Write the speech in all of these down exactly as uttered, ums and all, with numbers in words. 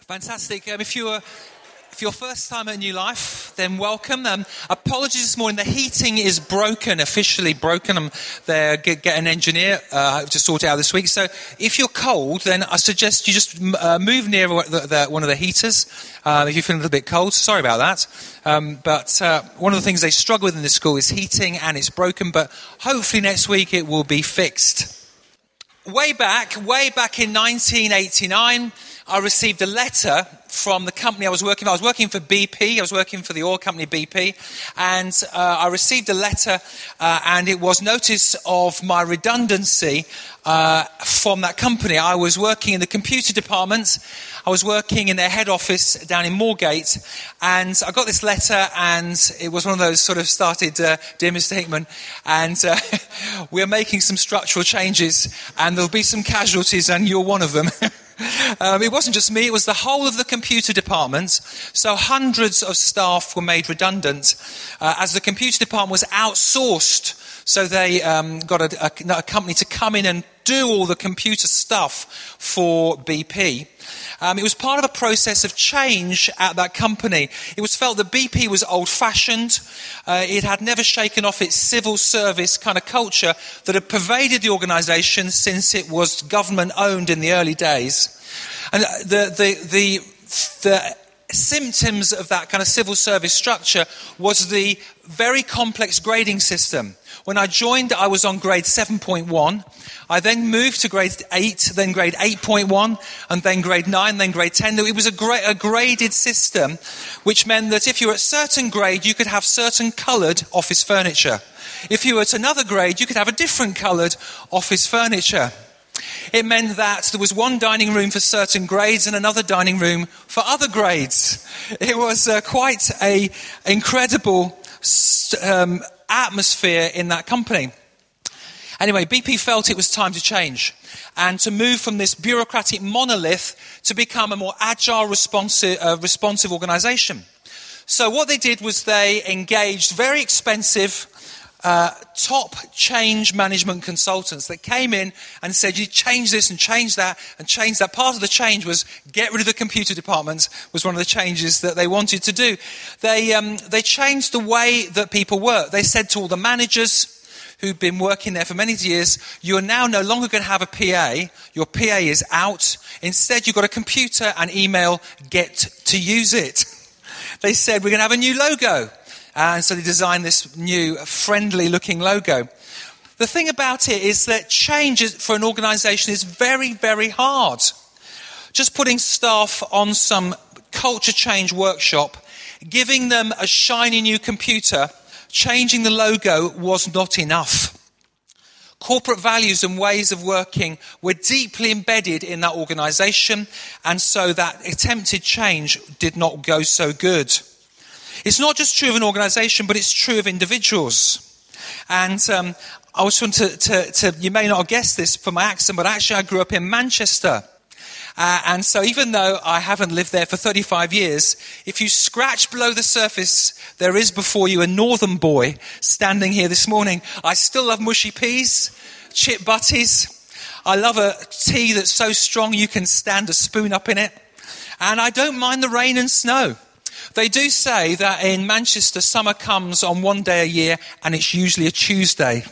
Fantastic. Um, if you're if you're first time at New Life, then welcome. Um, apologies this morning. The heating is broken, officially broken. I'm there. Get, get an engineer uh, to sort it out this week. So if you're cold, then I suggest you just uh, move near the, the, one of the heaters. Uh, if you're feeling a little bit cold, sorry about that. Um, but uh, one of the things they struggle with in this school is heating, and it's broken. But hopefully next week it will be fixed. Way back, way back in nineteen eighty-nine, I received a letter from the company I was working for. I was working for B P. I was working for the oil company B P. And uh, I received a letter, uh, and it was notice of my redundancy uh, from that company. I was working in the computer department. I was working in their head office down in Moorgate. And I got this letter, and it was one of those sort of started, uh, Dear Mister Hickman, and uh, we're making some structural changes, and there'll be some casualties, and you're one of them. Um, it wasn't just me, it was the whole of the computer department. So hundreds of staff were made redundant uh, as the computer department was outsourced. So they um, got a, a, a company to come in and do all the computer stuff for B P. Um, it was part of a process of change at that company. It was felt that B P was old-fashioned. Uh, it had never shaken off its civil service kind of culture that had pervaded the organisation since it was government-owned in the early days. And the the the the symptoms of that kind of civil service structure was the very complex grading system. When I joined, I was on grade seven point one. I then moved to grade eight, then grade eight point one, and then grade nine, then grade ten. It was a, gra- a graded system, which meant that if you were at a certain grade, you could have certain coloured office furniture. If you were at another grade, you could have a different coloured office furniture. It meant that there was one dining room for certain grades and another dining room for other grades. It was uh, quite an incredible um, atmosphere in that company. Anyway, B P felt it was time to change and to move from this bureaucratic monolith to become a more agile, responsive, uh, responsive organisation. So what they did was they engaged very expensive uh, top change management consultants that came in and said, you change this and change that and change that. Part of the change was get rid of the computer department was one of the changes that they wanted to do. They, um, they changed the way that people work. They said to all the managers who'd been working there for many years, you are now no longer going to have a P A. Your P A is out. Instead, you've got a computer and email. Get to use it. They said, we're going to have a new logo. And so they designed this new, friendly-looking logo. The thing about it is that change for an organisation is very, very hard. Just putting staff on some culture change workshop, giving them a shiny new computer, changing the logo was not enough. Corporate values and ways of working were deeply embedded in that organisation, and so that attempted change did not go so good. It's not just true of an organisation, but it's true of individuals. And um, I was trying to, to, to, you may not have guessed this from my accent, but actually I grew up in Manchester. Uh, and so even though I haven't lived there for thirty-five years, if you scratch below the surface, there is before you a northern boy standing here this morning. I still love mushy peas, chip butties. I love a tea that's so strong you can stand a spoon up in it. And I don't mind the rain and snow. They do say that in Manchester, summer comes on one day a year, and it's usually a Tuesday.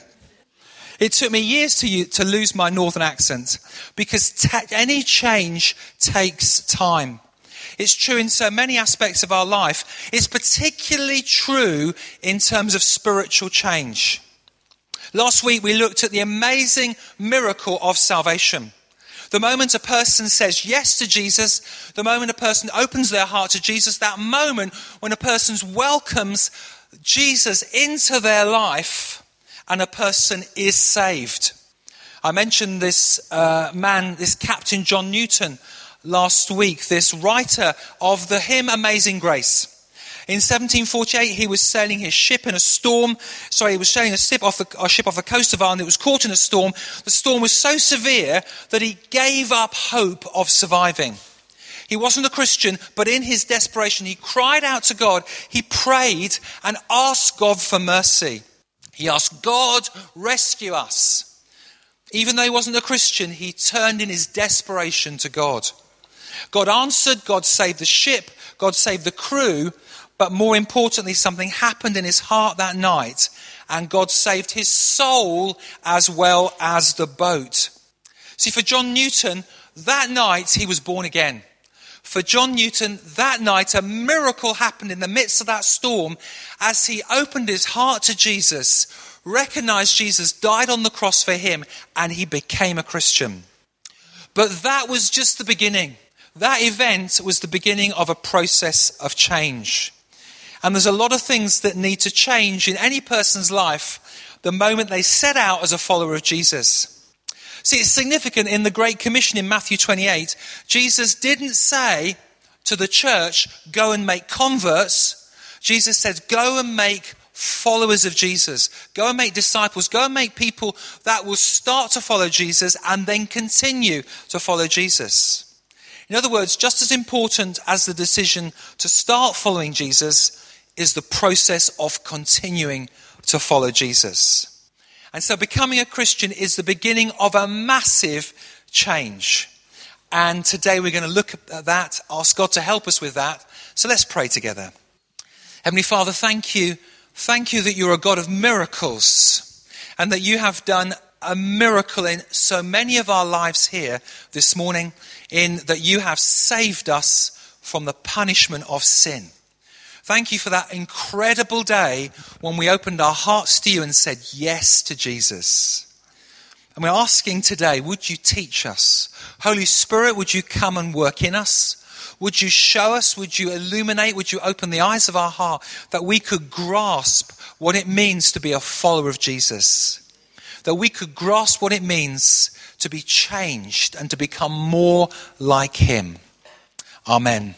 It took me years to to lose my northern accent because ta- any change takes time. It's true in so many aspects of our life. It's particularly true in terms of spiritual change. Last week we looked at the amazing miracle of salvation. The moment a person says yes to Jesus, the moment a person opens their heart to Jesus, that moment when a person welcomes Jesus into their life and a person is saved. I mentioned this uh, man, this Captain John Newton last week, this writer of the hymn Amazing Grace. In seventeen forty-eight, he was sailing his ship in a storm. Sorry, he was sailing a ship off the, a ship off the coast of Ireland. It was caught in a storm. The storm was so severe that he gave up hope of surviving. He wasn't a Christian, but in his desperation, he cried out to God. He prayed and asked God for mercy. He asked, God, rescue us. Even though he wasn't a Christian, he turned in his desperation to God. God answered, God saved the ship, God saved the crew, but more importantly, something happened in his heart that night, and God saved his soul as well as the boat. See, for John Newton, that night he was born again. For John Newton, that night a miracle happened in the midst of that storm as he opened his heart to Jesus, recognized Jesus died on the cross for him, and he became a Christian. But that was just the beginning. That event was the beginning of a process of change. And there's a lot of things that need to change in any person's life the moment they set out as a follower of Jesus. See, it's significant in the Great Commission in Matthew twenty-eight. Jesus didn't say to the church, go and make converts. Jesus said, go and make followers of Jesus. Go and make disciples. Go and make people that will start to follow Jesus and then continue to follow Jesus. In other words, just as important as the decision to start following Jesus is the process of continuing to follow Jesus. And so becoming a Christian is the beginning of a massive change. And today we're going to look at that, ask God to help us with that. So let's pray together. Heavenly Father, thank you. Thank you that you're a God of miracles and that you have done a miracle in so many of our lives here this morning, in that you have saved us from the punishment of sin. Thank you for that incredible day when we opened our hearts to you and said yes to Jesus. And we're asking today, would you teach us? Holy Spirit, would you come and work in us? Would you show us? Would you illuminate? Would you open the eyes of our heart that we could grasp what it means to be a follower of Jesus? That we could grasp what it means to be changed and to become more like him. Amen.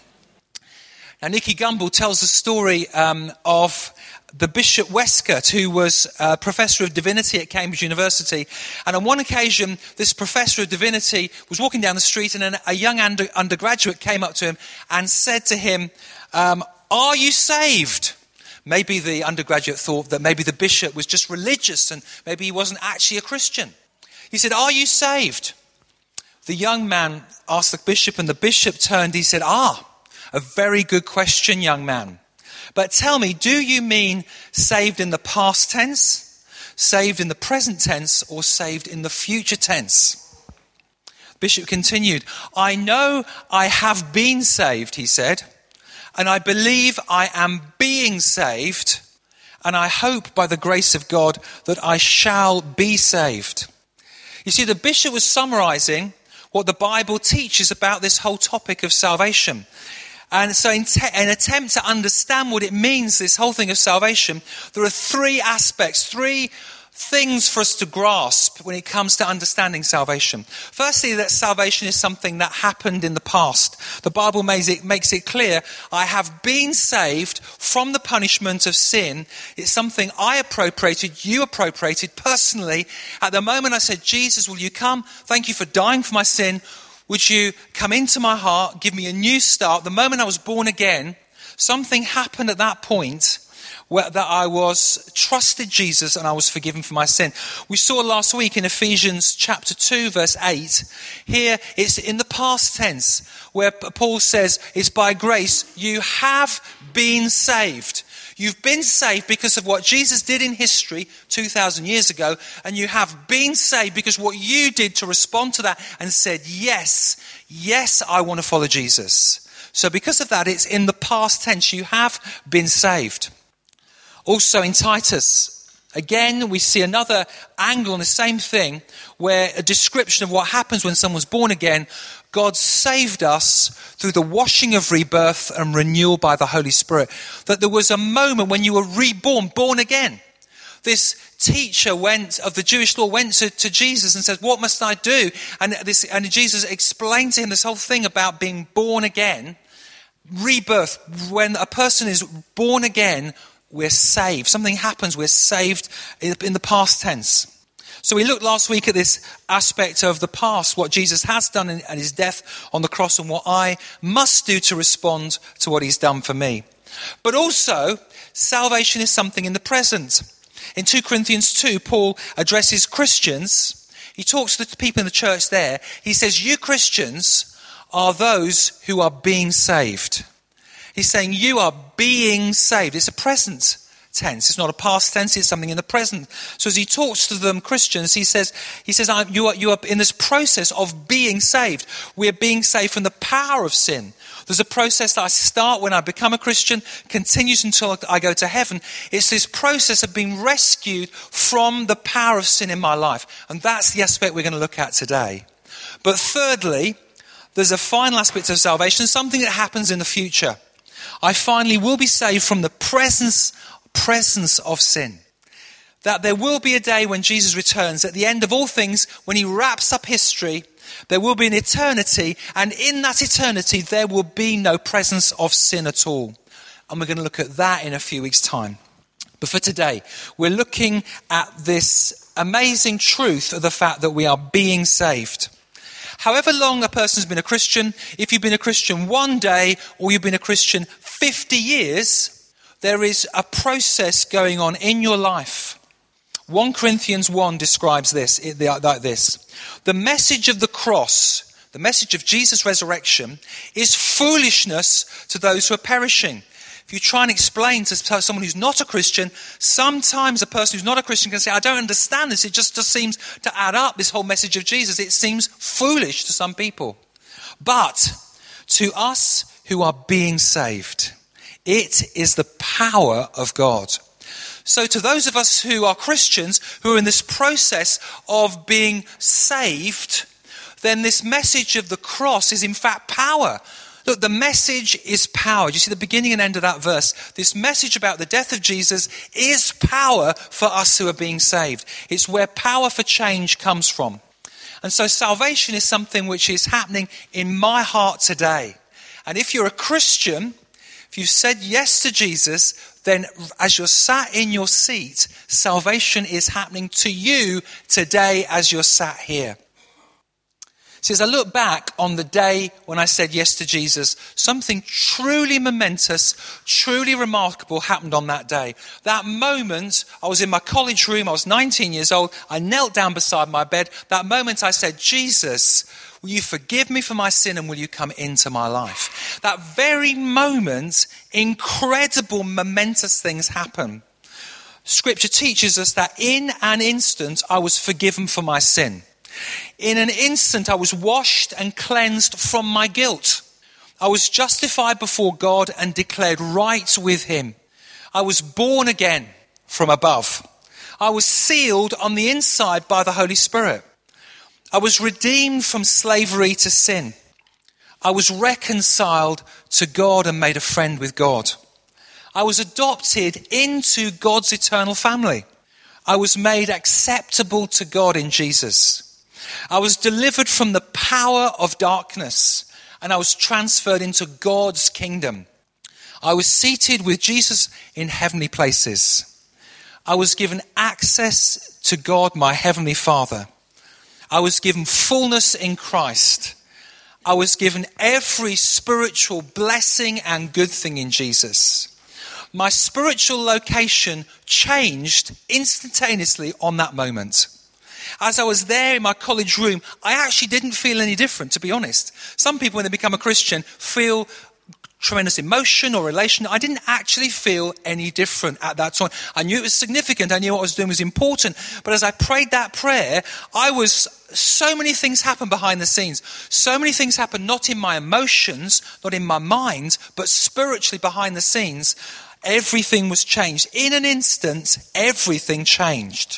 Now, Nicky Gumbel tells the story um, of the Bishop Westcott, who was a professor of divinity at Cambridge University. And on one occasion, this professor of divinity was walking down the street, and a young under, undergraduate came up to him and said to him, um, are you saved? Maybe the undergraduate thought that maybe the bishop was just religious and maybe he wasn't actually a Christian. He said, are you saved? The young man asked the bishop, and the bishop turned. He said, ah, a very good question, young man. But tell me, do you mean saved in the past tense, saved in the present tense, or saved in the future tense? Bishop continued, I know I have been saved, he said, and I believe I am being saved, and I hope by the grace of God that I shall be saved. You see, the bishop was summarizing what the Bible teaches about this whole topic of salvation. And so in te- an attempt to understand what it means, this whole thing of salvation, there are three aspects, three things for us to grasp when it comes to understanding salvation. Firstly, that salvation is something that happened in the past. The Bible makes it, makes it clear, I have been saved from the punishment of sin. It's something I appropriated, you appropriated personally. At the moment I said, Jesus, will you come? Thank you for dying for my sin. Would you come into my heart, give me a new start? The moment I was born again, something happened at that point where that I was trusted Jesus and I was forgiven for my sin. We saw last week in Ephesians chapter two, verse eight. Here it's in the past tense where Paul says, it's by grace you have been saved. You've been saved because of what Jesus did in history two thousand years ago, and you have been saved because what you did to respond to that and said, yes, yes, I want to follow Jesus. So because of that, it's in the past tense, you have been saved. Also in Titus, again, we see another angle on the same thing, where a description of what happens when someone's born again. God saved us through the washing of rebirth and renewal by the Holy Spirit. That there was a moment when you were reborn, born again. This teacher went of the Jewish law went to, to Jesus and said, what must I do? And this, and Jesus explained to him this whole thing about being born again. Rebirth, when a person is born again, we're saved. Something happens, we're saved in the past tense. So we looked last week at this aspect of the past, what Jesus has done in, in his death on the cross, and what I must do to respond to what he's done for me. But also, salvation is something in the present. In two Corinthians two, Paul addresses Christians. He talks to the people in the church there. He says, you Christians are those who are being saved. He's saying you are being saved. It's a present tense. It's not a past tense. It's something in the present. So as he talks to them Christians, he says, he says, I'm, you are, you are in this process of being saved. We're being saved from the power of sin. There's a process that I start when I become a Christian, continues until I go to heaven. It's this process of being rescued from the power of sin in my life. And that's the aspect we're going to look at today. But thirdly, there's a final aspect of salvation, something that happens in the future. I finally will be saved from the presence presence of sin. That there will be a day when Jesus returns, at the end of all things, when he wraps up history, there will be an eternity, and in that eternity there will be no presence of sin at all. And we're going to look at that in a few weeks' time. But for today, we're looking at this amazing truth of the fact that we are being saved. However long a person's been a Christian, if you've been a Christian one day or you've been a Christian fifty years, there is a process going on in your life. First Corinthians one describes this like this. The message of the cross, the message of Jesus' resurrection, is foolishness to those who are perishing. If you try and explain to someone who's not a Christian, sometimes a person who's not a Christian can say, I don't understand this. It just, just seems to add up, this whole message of Jesus. It seems foolish to some people. But to us who are being saved, it is the power of God. So to those of us who are Christians, who are in this process of being saved, then this message of the cross is in fact power. Look, the message is power. Do you see the beginning and end of that verse? This message about the death of Jesus is power for us who are being saved. It's where power for change comes from. And so salvation is something which is happening in my heart today. And if you're a Christian, if you've said yes to Jesus, then as you're sat in your seat, salvation is happening to you today as you're sat here. See, as I look back on the day when I said yes to Jesus, something truly momentous, truly remarkable happened on that day. That moment, I was in my college room, I was nineteen years old, I knelt down beside my bed. That moment I said, Jesus, will you forgive me for my sin and will you come into my life? That very moment, incredible, momentous things happen. Scripture teaches us that in an instant, I was forgiven for my sin. In an instant, I was washed and cleansed from my guilt. I was justified before God and declared right with him. I was born again from above. I was sealed on the inside by the Holy Spirit. I was redeemed from slavery to sin. I was reconciled to God and made a friend with God. I was adopted into God's eternal family. I was made acceptable to God in Jesus. I was delivered from the power of darkness and I was transferred into God's kingdom. I was seated with Jesus in heavenly places. I was given access to God, my heavenly Father. I was given fullness in Christ. I was given every spiritual blessing and good thing in Jesus. My spiritual location changed instantaneously on that moment. As I was there in my college room, I actually didn't feel any different, to be honest. Some people, when they become a Christian, feel tremendous emotion or relation. I didn't actually feel any different at that time. I knew it was significant. I knew what I was doing was important. But as I prayed that prayer, I was, so many things happened behind the scenes. So many things happened not in my emotions, not in my mind, but spiritually behind the scenes. Everything was changed. In an instant, everything changed.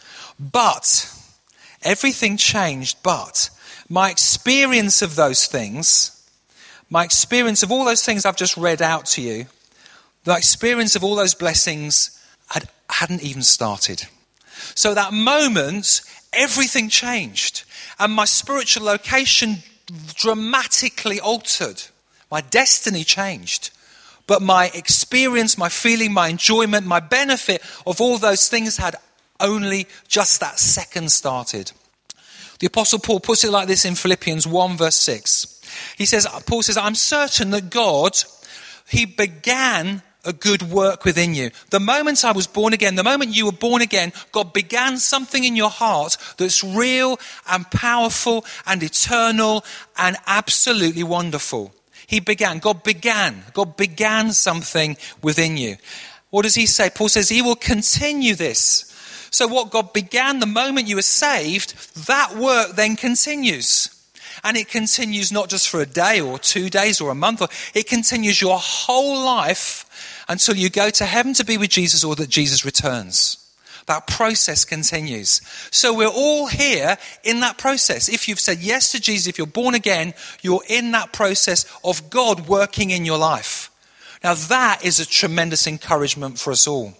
But, everything changed, but my experience of those things, my experience of all those things I've just read out to you, the experience of all those blessings had, hadn't even started. So that moment, everything changed. And my spiritual location dramatically altered. My destiny changed. But my experience, my feeling, my enjoyment, my benefit of all those things had only just that second started. The Apostle Paul puts it like this in Philippians one verse six. He says, Paul says, I'm certain that God, he began a good work within you. The moment I was born again, the moment you were born again, God began something in your heart that's real and powerful and eternal and absolutely wonderful. He began, God began, God began something within you. What does he say? Paul says he will continue this. So what God began the moment you were saved, that work then continues. And it continues not just for a day or two days or a month. Or it continues your whole life until you go to heaven to be with Jesus or that Jesus returns. That process continues. So we're all here in that process. If you've said yes to Jesus, if you're born again, you're in that process of God working in your life. Now that is a tremendous encouragement for us all.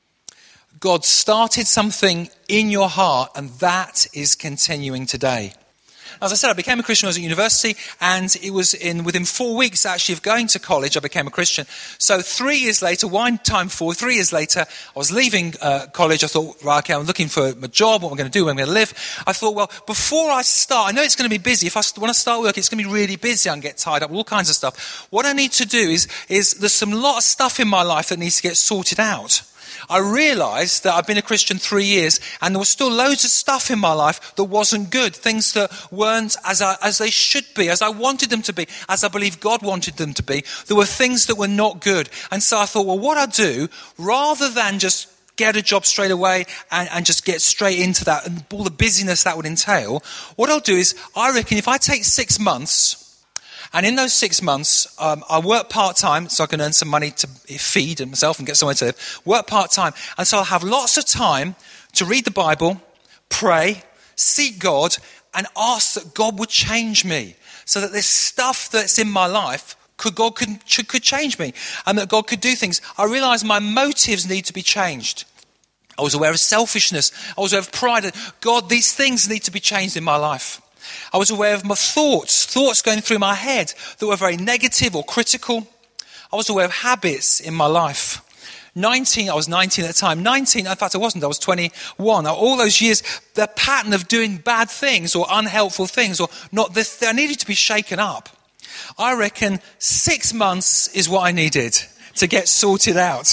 God started something in your heart and that is continuing today. As I said, I became a Christian when I was at university, and it was in within four weeks actually of going to college, I became a Christian. So three years later, one time four, three years later, I was leaving uh, college. I thought, right, okay, I'm looking for a job, what am I going to do, where am I going to live? I thought, well, before I start, I know it's going to be busy. If I, when I start work, it's going to be really busy. I can get tied up with all kinds of stuff. What I need to do is, is there's some lot of stuff in my life that needs to get sorted out. I realised that I've been a Christian three years and there was still loads of stuff in my life that wasn't good. Things that weren't as I, as they should be, as I wanted them to be, as I believe God wanted them to be. There were things that were not good. And so I thought, well, what I'll do, rather than just get a job straight away and, and just get straight into that and all the busyness that would entail, what I'll do is, I reckon if I take six months... And in those six months, um, I work part-time so I can earn some money to feed myself and get somewhere to live. Work part-time. And so I'll have lots of time to read the Bible, pray, seek God, and ask that God would change me. So that this stuff that's in my life, could God could, could change me. And that God could do things. I realised my motives need to be changed. I was aware of selfishness. I was aware of pride. God, these things need to be changed in my life. I was aware of my thoughts, thoughts going through my head that were very negative or critical. I was aware of habits in my life. nineteen, I was nineteen at the time. nineteen, in fact I wasn't, I was twenty-one. All those years, the pattern of doing bad things or unhelpful things or not, this, I needed to be shaken up. I reckon six months is what I needed to get sorted out.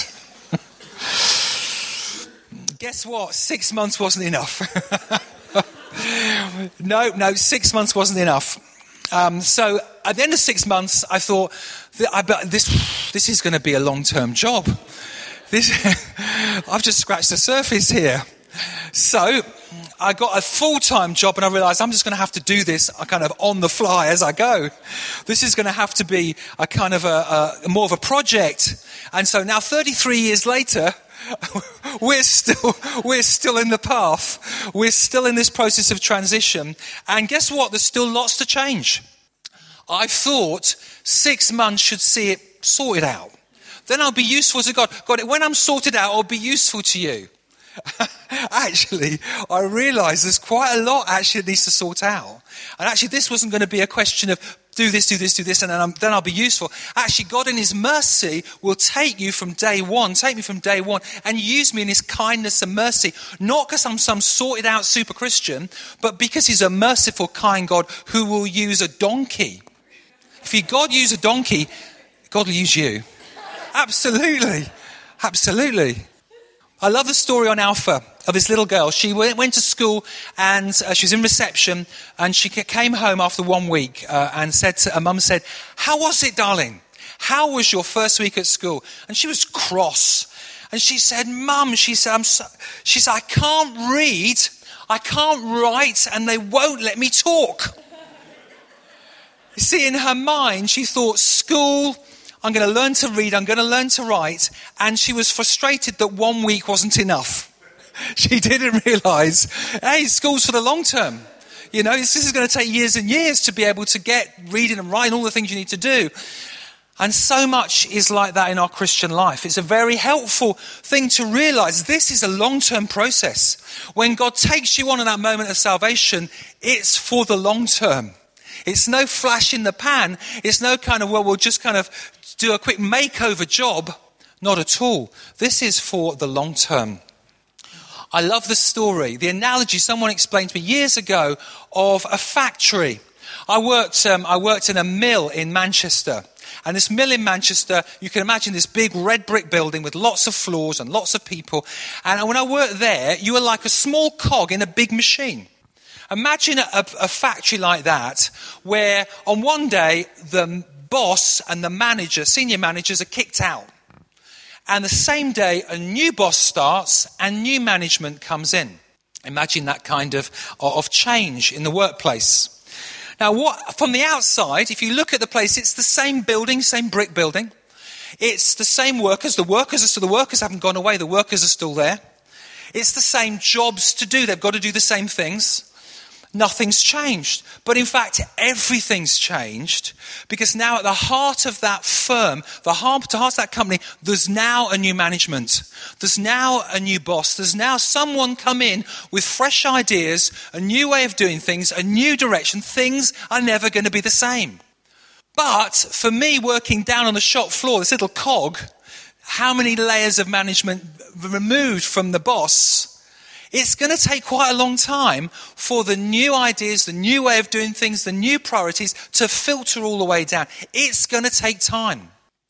Guess what? Six months wasn't enough. No, no, six months wasn't enough. Um, so at the end of six months, I thought, I bet this this is going to be a long-term job. This, I've just scratched the surface here. So I got a full-time job, and I realised I'm just going to have to do this kind of on the fly as I go. This is going to have to be a kind of a, a more of a project. And so now, thirty-three years later, we're still we're still in the path. We're still in this process of transition. And guess what? There's still lots to change. I thought six months should see it sorted out. Then I'll be useful to God. God, when I'm sorted out, I'll be useful to you. Actually, I realised there's quite a lot actually that needs to sort out. And actually, this wasn't going to be a question of do this, do this, do this, and then, I'm, then I'll be useful. Actually, God in his mercy will take you from day one, take me from day one, and use me in his kindness and mercy. Not because I'm some sorted out super Christian, but because he's a merciful, kind God who will use a donkey. If he, God use a donkey, God will use you. Absolutely. Absolutely. I love the story on Alpha of this little girl. She went, went to school and uh, she was in reception, and she came home after one week uh, and said to her mum said, "How was it, darling? How was your first week at school?" And she was cross. And she said, "Mum," she said, I'm so, she said, "I can't read, I can't write, and they won't let me talk." You see, in her mind, she thought school, I'm going to learn to read, I'm going to learn to write. And she was frustrated that one week wasn't enough. She didn't realise, hey, school's for the long term. You know, this is going to take years and years to be able to get reading and writing, all the things you need to do. And so much is like that in our Christian life. It's a very helpful thing to realise this is a long-term process. When God takes you on in that moment of salvation, it's for the long term. It's no flash in the pan. It's no kind of, well, we'll just kind of do a quick makeover job. Not at all. This is for the long term. I love the story, the analogy someone explained to me years ago of a factory. I worked, um, I worked in a mill in Manchester. And this mill in Manchester, you can imagine this big red brick building with lots of floors and lots of people. And when I worked there, you were like a small cog in a big machine. Imagine a, a factory like that, where on one day, the boss and the manager, senior managers, are kicked out. And the same day, a new boss starts and new management comes in. Imagine that kind of, of change in the workplace. Now, what, from the outside, if you look at the place, it's the same building, same brick building. It's the same workers. The workers are still, the workers haven't gone away. The workers are still there. It's the same jobs to do. They've got to do the same things. Nothing's changed. But in fact, everything's changed, because now at the heart of that firm, the heart, the heart of that company, there's now a new management. There's now a new boss. There's now someone come in with fresh ideas, a new way of doing things, a new direction. Things are never going to be the same. But for me, working down on the shop floor, this little cog, how many layers of management removed from the boss? It's going to take quite a long time for the new ideas, the new way of doing things, the new priorities to filter all the way down. It's going to take time.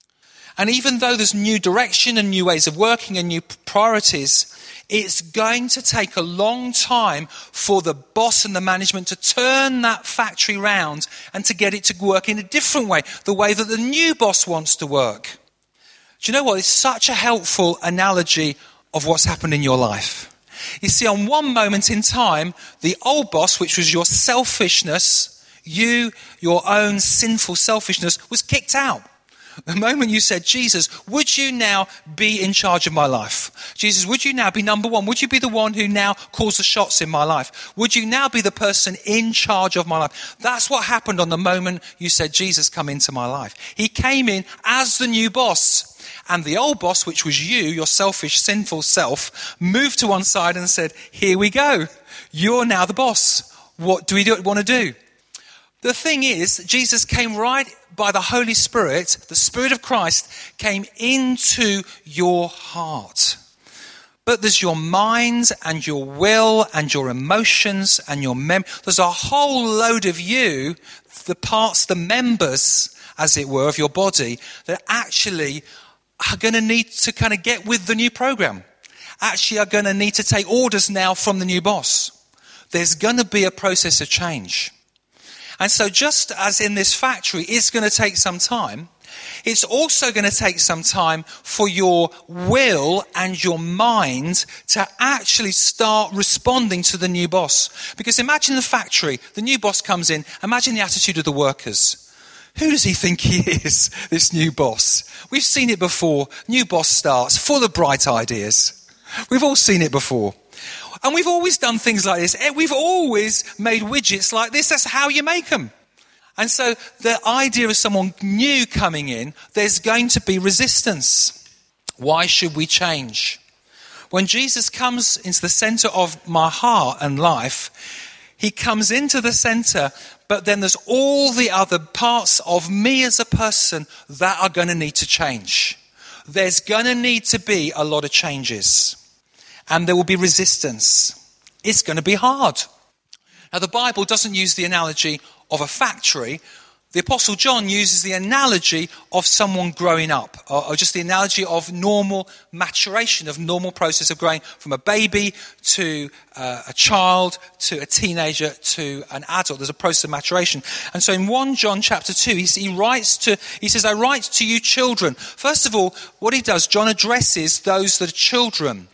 And even though there's new direction and new ways of working and new priorities, it's going to take a long time for the boss and the management to turn that factory round and to get it to work in a different way, the way that the new boss wants to work. Do you know what? It's such a helpful analogy of what's happened in your life. You see, on one moment in time, the old boss, which was your selfishness, you, your own sinful selfishness, was kicked out. The moment you said, Jesus, would you now be in charge of my life? Jesus, would you now be number one? Would you be the one who now calls the shots in my life? Would you now be the person in charge of my life? That's what happened on the moment you said, Jesus, come into my life. He came in as the new boss. And the old boss, which was you, your selfish, sinful self, moved to one side and said, here we go. You're now the boss. What do we do, want to do? The thing is, Jesus came right by the Holy Spirit. The Spirit of Christ came into your heart. But there's your mind and your will and your emotions and your mem. There's a whole load of you, the parts, the members, as it were, of your body that actually are going to need to kind of get with the new program. Actually are going to need to take orders now from the new boss. There's going to be a process of change. And so just as in this factory, it's going to take some time. It's also going to take some time for your will and your mind to actually start responding to the new boss. Because imagine the factory, the new boss comes in, imagine the attitude of the workers. Who does he think he is, this new boss? We've seen it before. New boss starts, full of bright ideas. We've all seen it before. And we've always done things like this. We've always made widgets like this. That's how you make them. And so the idea of someone new coming in, there's going to be resistance. Why should we change? When Jesus comes into the center of my heart and life, he comes into the center, but then there's all the other parts of me as a person that are going to need to change. There's going to need to be a lot of changes. And there will be resistance. It's going to be hard. Now, the Bible doesn't use the analogy of a factory. The Apostle John uses the analogy of someone growing up, or, or just the analogy of normal maturation, of normal process of growing from a baby to uh, a child, to a teenager, to an adult. There's a process of maturation. And so in First John chapter two, he, he writes to, he says, I write to you children. First of all, what he does, John addresses those that are children.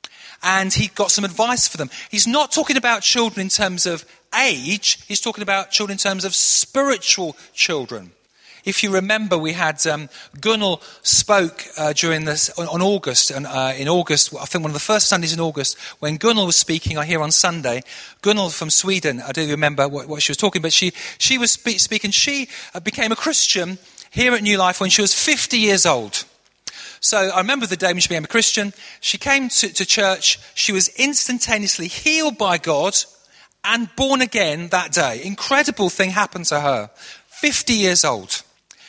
And he got some advice for them. He's not talking about children in terms of age. He's talking about children in terms of spiritual children. If you remember, we had um, Gunnel spoke uh, during this on, on August, and uh, in August, I think one of the first Sundays in August, when Gunnel was speaking, I hear on Sunday. Gunnel from Sweden, I don't remember what, what she was talking, but she she was spe- speaking. She uh, became a Christian here at New Life when she was fifty years old. So I remember the day when she became a Christian. She came to, to church. She was instantaneously healed by God and born again that day. Incredible thing happened to her. fifty years old.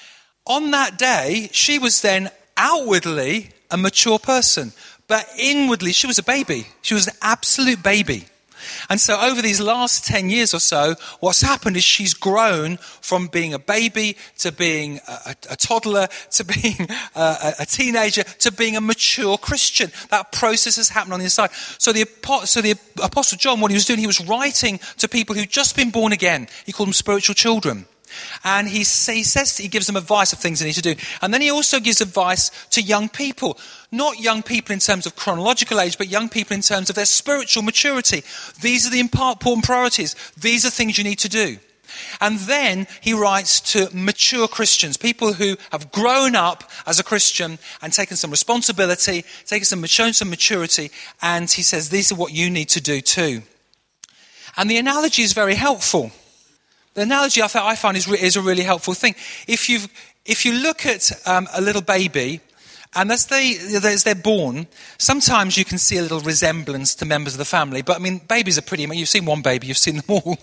On that day, she was then outwardly a mature person. But inwardly, she was a baby. She was an absolute baby. And so over these last ten years or so, what's happened is she's grown from being a baby to being a, a, a toddler to being a, a teenager to being a mature Christian. That process has happened on the inside. So the, so the Apostle John, what he was doing, he was writing to people who'd just been born again. He called them spiritual children. And he, he says, he gives them advice of things they need to do. And then he also gives advice to young people. Not young people in terms of chronological age, but young people in terms of their spiritual maturity. These are the important priorities. These are things you need to do. And then he writes to mature Christians, people who have grown up as a Christian and taken some responsibility, taken some, shown some maturity. And he says, these are what you need to do too. And the analogy is very helpful. The analogy I find, I find is, is a really helpful thing. If you if you look at um, a little baby, and as, they, as they're born, sometimes you can see a little resemblance to members of the family. But I mean, babies are pretty. I mean, you've seen one baby, you've seen them all.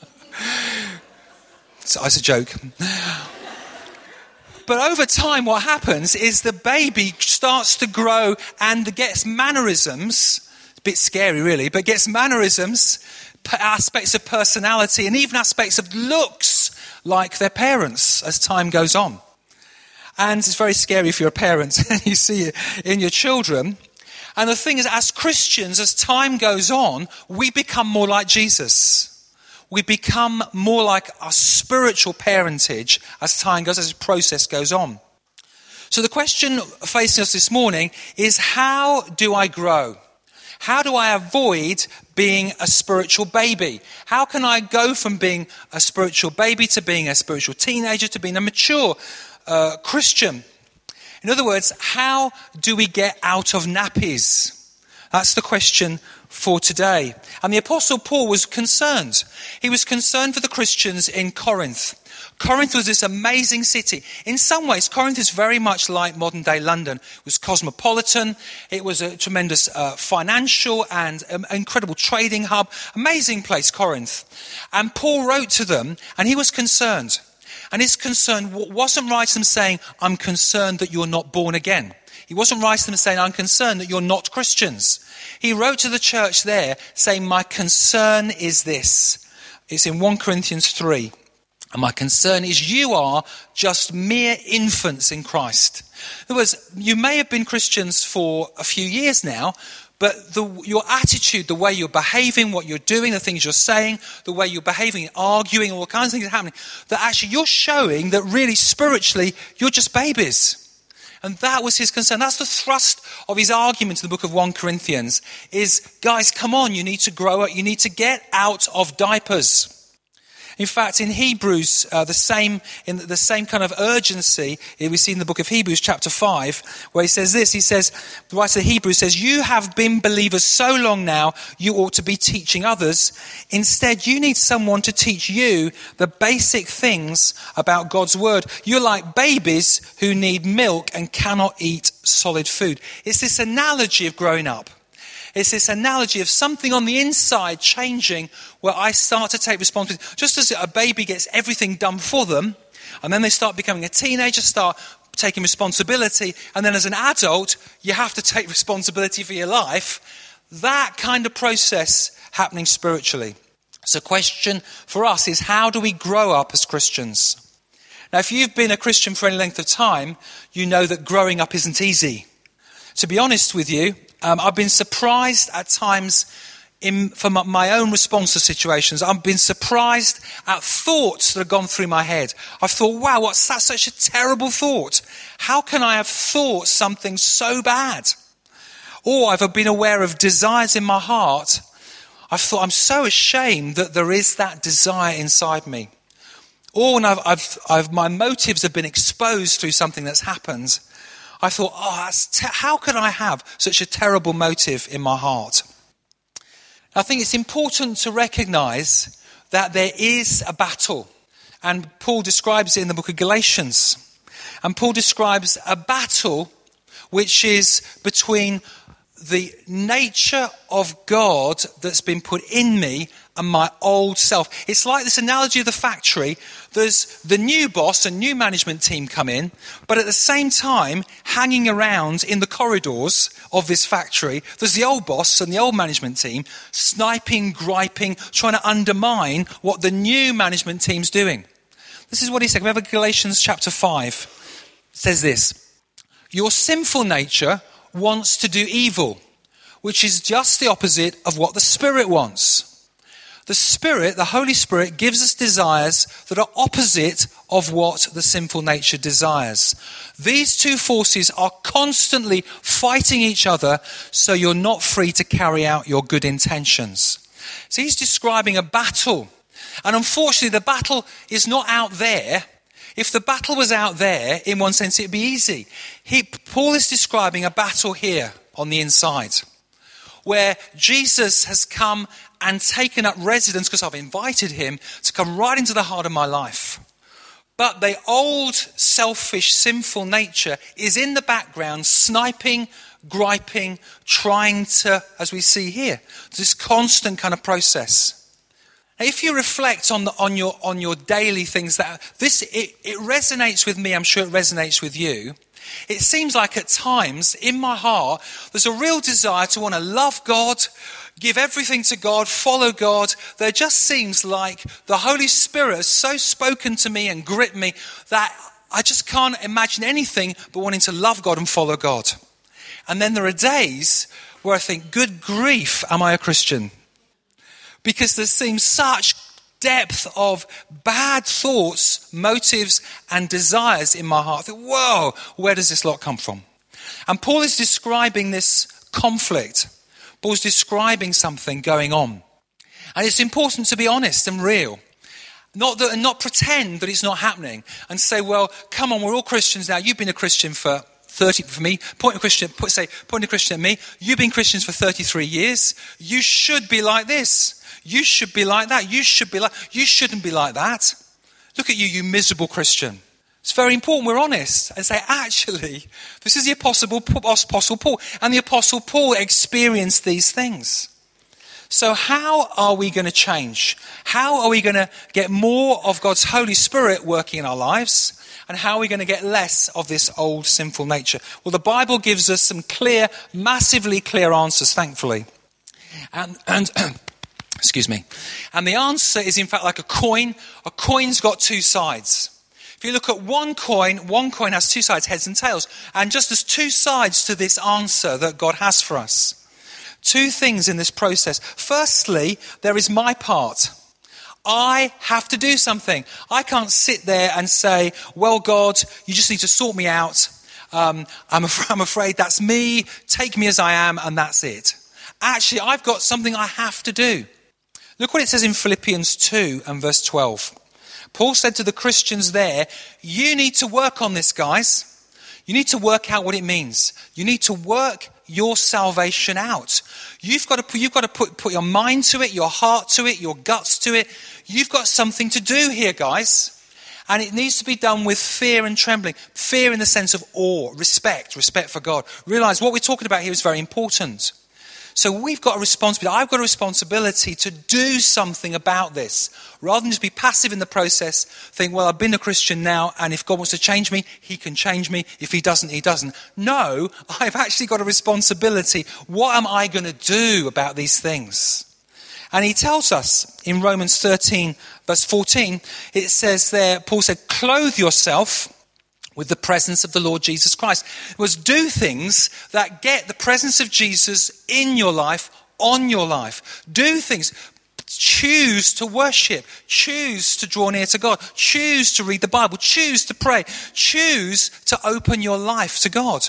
So it's a joke. But over time, what happens is the baby starts to grow and gets mannerisms. It's a bit scary, really, but gets mannerisms, aspects of personality, and even aspects of looks like their parents as time goes on. And it's very scary if you're a parent and you see it in your children. And the thing is, as Christians, as time goes on, we become more like Jesus. We become more like our spiritual parentage as time goes, as the process goes on. So the question facing us this morning is, how do I grow? How do I avoid being a spiritual baby? How can I go from being a spiritual baby to being a spiritual teenager to being a mature uh, Christian? In other words, how do we get out of nappies? That's the question for today. And the Apostle Paul was concerned. He was concerned for the Christians in Corinth. Corinth was this amazing city. In some ways, Corinth is very much like modern-day London. It was cosmopolitan. It was a tremendous uh, financial and um, incredible trading hub. Amazing place, Corinth. And Paul wrote to them, and he was concerned. And his concern wasn't right to them saying, I'm concerned that you're not born again. He wasn't right to them saying, I'm concerned that you're not Christians. He wrote to the church there saying, my concern is this. It's in First Corinthians three. And my concern is you are just mere infants in Christ. In other words, you may have been Christians for a few years now, but the, your attitude, the way you're behaving, what you're doing, the things you're saying, the way you're behaving, arguing, all kinds of things are happening, that actually you're showing that really spiritually you're just babies. And that was his concern. That's the thrust of his argument in the book of First Corinthians is, guys, come on, you need to grow up. You need to get out of diapers. In fact, in Hebrews, uh, the same in the same kind of urgency we see in the book of Hebrews, chapter five, where he says this. He says, the writer of Hebrews says, "You have been believers so long now, you ought to be teaching others. Instead, you need someone to teach you the basic things about God's word. You're like babies who need milk and cannot eat solid food." It's this analogy of growing up. It's this analogy of something on the inside changing where I start to take responsibility. Just as a baby gets everything done for them, and then they start becoming a teenager, start taking responsibility, and then as an adult, you have to take responsibility for your life. That kind of process happening spiritually. So the question for us is, how do we grow up as Christians? Now, if you've been a Christian for any length of time, you know that growing up isn't easy. To be honest with you, Um, I've been surprised at times in, for my, my own response to situations. I've been surprised at thoughts that have gone through my head. I've thought, wow, what's that? Such a terrible thought. How can I have thought something so bad? Or I've been aware of desires in my heart. I've thought, I'm so ashamed that there is that desire inside me. Or when I've, I've, I've, my motives have been exposed through something that's happened, I thought, oh, that's te- how can I have such a terrible motive in my heart? I think it's important to recognize that there is a battle. And Paul describes it in the book of Galatians. And Paul describes a battle which is between the nature of God that's been put in me and my old self. It's like this analogy of the factory. There's the new boss and new management team come in, but at the same time, hanging around in the corridors of this factory, there's the old boss and the old management team sniping, griping, trying to undermine what the new management team's doing. This is what he said. Remember Galatians chapter five. It says this: your sinful nature wants to do evil, which is just the opposite of what the Spirit wants. The Spirit, the Holy Spirit, gives us desires that are opposite of what the sinful nature desires. These two forces are constantly fighting each other, so you're not free to carry out your good intentions. So he's describing a battle. And unfortunately, the battle is not out there. If the battle was out there, in one sense, it'd be easy. He, Paul is describing a battle here on the inside, where Jesus has come and taken up residence, because I've invited him to come right into the heart of my life. But the old, selfish, sinful nature is in the background, sniping, griping, trying to, as we see here, this constant kind of process. If you reflect on the, on your on your daily things, that this it, it resonates with me, I'm sure it resonates with you. It seems like at times in my heart there's a real desire to want to love God, give everything to God, follow God. There just seems like the Holy Spirit has so spoken to me and gripped me that I just can't imagine anything but wanting to love God and follow God. And then there are days where I think, good grief, am I a Christian? Because there seems such depth of bad thoughts, motives, and desires in my heart. I think, whoa, where does this lot come from? And Paul is describing this conflict. Paul's describing something going on. And it's important to be honest and real. Not that, and not pretend that it's not happening. And say, well, come on, we're all Christians now. You've been a Christian for thirty, for me, point a Christian, put, say, point a Christian at me. You've been Christians for thirty-three years. You should be like this. You should be like that. You should be like, you shouldn't be like that. Look at you, you miserable Christian. It's very important we're honest and say, actually, this is the Apostle, Apostle Paul. And the Apostle Paul experienced these things. So how are we going to change? How are we going to get more of God's Holy Spirit working in our lives? And how are we going to get less of this old sinful nature? Well, the Bible gives us some clear, massively clear answers, thankfully. And, and excuse me. And the answer is, in fact, like a coin. A coin's got two sides. If you look at one coin, one coin has two sides, heads and tails. And just there's two sides to this answer that God has for us. Two things in this process. Firstly, there is my part. I have to do something. I can't sit there and say, well, God, you just need to sort me out. Um, I'm, af- I'm afraid that's me. Take me as I am, and that's it. Actually, I've got something I have to do. Look what it says in Philippians two and verse twelve. Paul said to the Christians there, you need to work on this, guys. You need to work out what it means. You need to work your salvation out. You've got to put, you've got to put, put your mind to it, your heart to it, your guts to it. You've got something to do here, guys. And it needs to be done with fear and trembling. Fear in the sense of awe, respect, respect for God. Realize what we're talking about here is very important. So we've got a responsibility. I've got a responsibility to do something about this. Rather than just be passive in the process, think, well, I've been a Christian now, and if God wants to change me, he can change me. If he doesn't, he doesn't. No, I've actually got a responsibility. What am I going to do about these things? And he tells us in Romans thirteen, verse fourteen, it says there, Paul said, clothe yourself with the presence of the Lord Jesus Christ. It was do things that get the presence of Jesus in your life, on your life. Do things. Choose to worship. Choose to draw near to God. Choose to read the Bible. Choose to pray. Choose to open your life to God.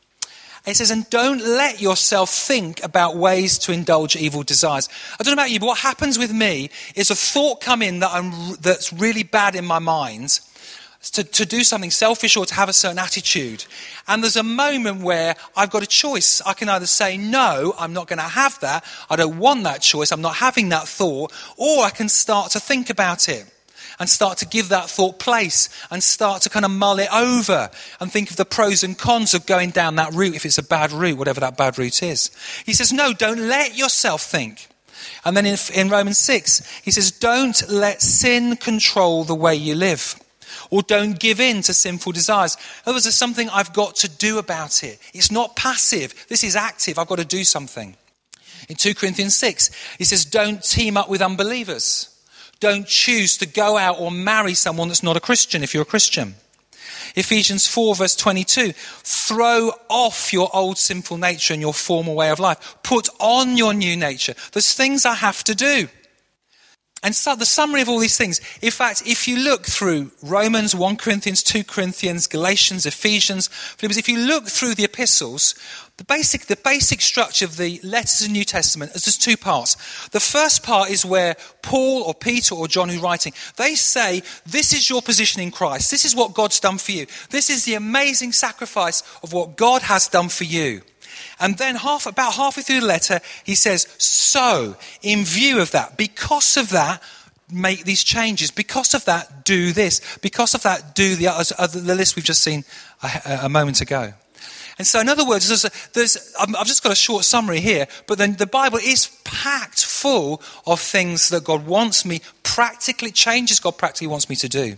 It says, and don't let yourself think about ways to indulge evil desires. I don't know about you, but what happens with me is a thought come in that I'm, that's really bad in my mind. To, to do something selfish or to have a certain attitude. And there's a moment where I've got a choice. I can either say, no, I'm not going to have that. I don't want that choice. I'm not having that thought. Or I can start to think about it. and start to give that thought place and start to kind of mull it over and think of the pros and cons of going down that route if it's a bad route, whatever that bad route is. He says, no, don't let yourself think. And then in, in Romans six, he says, don't let sin control the way you live, or don't give in to sinful desires. In other words, there's something I've got to do about it. It's not passive. This is active. I've got to do something. In two Corinthians six, he says, don't team up with unbelievers. Don't choose to go out or marry someone that's not a Christian if you're a Christian. Ephesians four verse twenty-two, throw off your old sinful nature and your former way of life. Put on your new nature. There's things I have to do. And so the summary of all these things, in fact, if you look through Romans, First Corinthians, Second Corinthians, Galatians, Ephesians, Philippians, if you look through the epistles, the basic, the basic structure of the letters of the New Testament is there's two parts. The first part is where Paul or Peter or John who's writing, they say, this is your position in Christ. This is what God's done for you. This is the amazing sacrifice of what God has done for you. And then half, about halfway through the letter, he says, so, in view of that, because of that, make these changes. Because of that, do this. Because of that, do the, uh, the list we've just seen a, a moment ago. And so, in other words, there's, a, there's, I've just got a short summary here, but then the Bible is packed full of things that God wants me, practically, changes God practically wants me to do.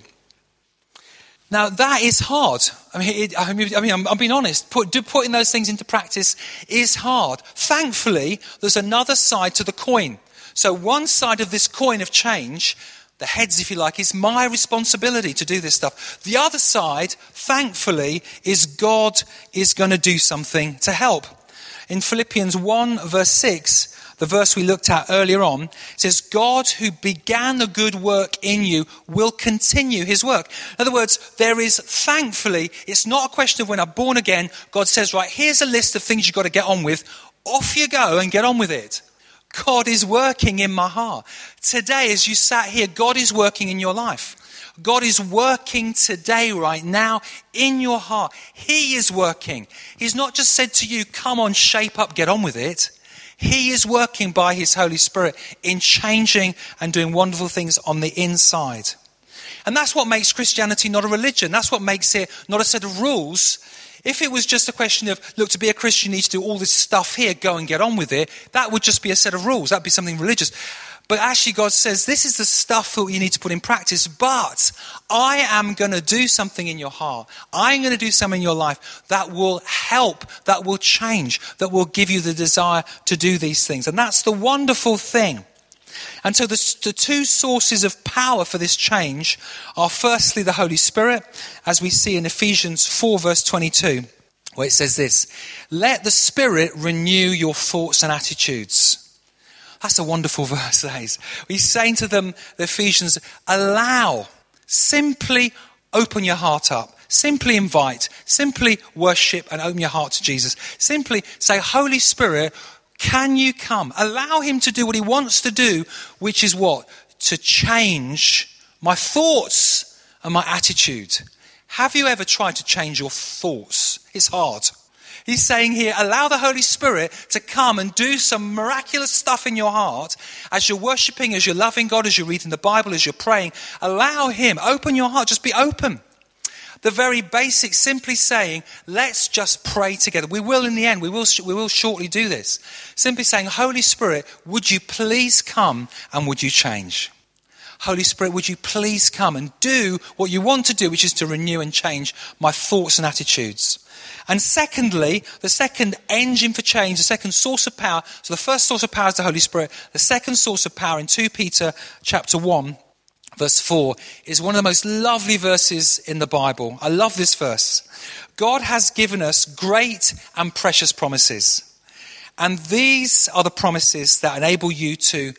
Now, that is hard. I mean, it, I mean, I mean I'm, I'm being honest. Put, do, putting those things into practice is hard. Thankfully, there's another side to the coin. So one side of this coin of change, the heads, if you like, is my responsibility to do this stuff. The other side, thankfully, is God is going to do something to help. In Philippians one, verse six, the verse we looked at earlier on, it says, God who began the good work in you will continue his work. In other words, there is, thankfully, it's not a question of when I'm born again, God says, right, here's a list of things you've got to get on with. Off you go and get on with it. God is working in my heart. Today, as you sat here, God is working in your life. God is working today, right now, in your heart. He is working. He's not just said to you, come on, shape up, get on with it. He is working by his Holy Spirit in changing and doing wonderful things on the inside. And that's what makes Christianity not a religion. That's what makes it not a set of rules. If it was just a question of, look, to be a Christian, you need to do all this stuff here, go and get on with it, that would just be a set of rules. That would be something religious. But actually God says, this is the stuff that you need to put in practice, but I am going to do something in your heart. I'm going to do something in your life that will help, that will change, that will give you the desire to do these things. And that's the wonderful thing. And so the, the two sources of power for this change are firstly the Holy Spirit, as we see in Ephesians four verse twenty-two, where it says this, let the Spirit renew your thoughts and attitudes. That's a wonderful verse, that is. He's saying to them, the Ephesians, allow, simply open your heart up. Simply invite, simply worship and open your heart to Jesus. Simply say, Holy Spirit, can you come? Allow him to do what he wants to do, which is what? To change my thoughts and my attitude. Have you ever tried to change your thoughts? It's hard. He's saying here, allow the Holy Spirit to come and do some miraculous stuff in your heart as you're worshiping, as you're loving God, as you're reading the Bible, as you're praying. Allow him, open your heart, just be open. The very basic, simply saying, let's just pray together. We will in the end, we will, we will shortly do this. Simply saying, Holy Spirit, would you please come and would you change? Holy Spirit, would you please come and do what you want to do, which is to renew and change my thoughts and attitudes. And secondly, the second engine for change, the second source of power. So the first source of power is the Holy Spirit. The second source of power in Second Peter chapter one, verse four, is one of the most lovely verses in the Bible. I love this verse. God has given us great and precious promises. And these are the promises that enable you to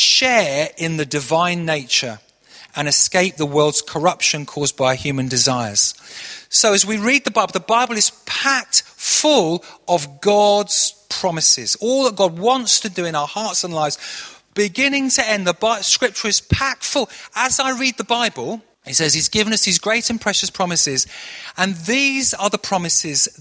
share in the divine nature and escape the world's corruption caused by human desires. So as we read the Bible, the Bible is packed full of God's promises. All that God wants to do in our hearts and lives, beginning to end, the Bible, scripture is packed full. As I read the Bible, it says he's given us these great and precious promises. And these are the promises that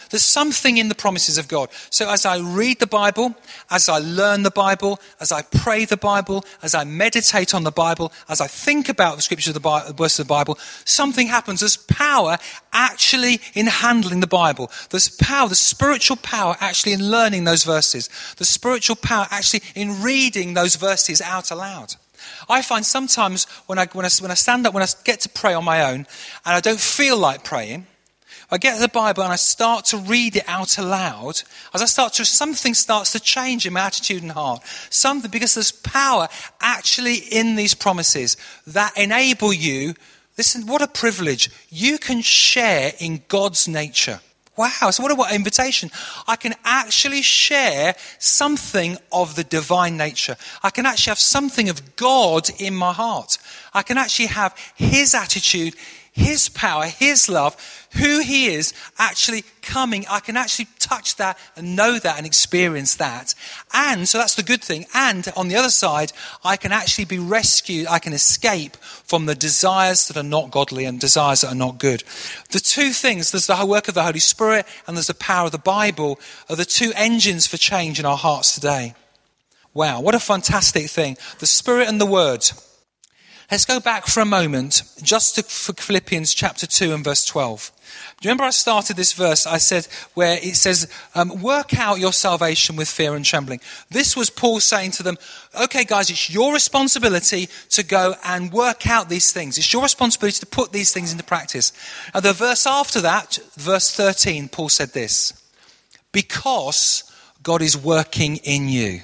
There's something in the promises of God. So as I read the Bible, as I learn the Bible, as I pray the Bible, as I meditate on the Bible, as I think about the scriptures of the Bible, verses of the Bible, something happens. There's power actually in handling the Bible. There's power, the spiritual power actually in learning those verses. The spiritual power actually in reading those verses out aloud. I find sometimes when I, when I, when I stand up, when I get to pray on my own, and I don't feel like praying, I get the Bible and I start to read it out aloud. As I start to, something starts to change in my attitude and heart. Something, because there's power actually in these promises that enable you. Listen, what a privilege. You can share in God's nature. Wow, so what a what invitation. I can actually share something of the divine nature. I can actually have something of God in my heart. I can actually have his attitude, his power, his love, who he is actually coming. I can actually touch that and know that and experience that. And so that's the good thing. And on the other side, I can actually be rescued. I can escape from the desires that are not godly and desires that are not good. The two things, there's the work of the Holy Spirit and there's the power of the Bible, are the two engines for change in our hearts today. Wow, what a fantastic thing. The Spirit and the Word. Let's go back for a moment just to Philippians chapter two and verse twelve. Do you remember I started this verse? I said where it says, um, work out your salvation with fear and trembling. This was Paul saying to them, okay guys, it's your responsibility to go and work out these things. It's your responsibility to put these things into practice. And the verse after that, verse thirteen, Paul said this, because God is working in you.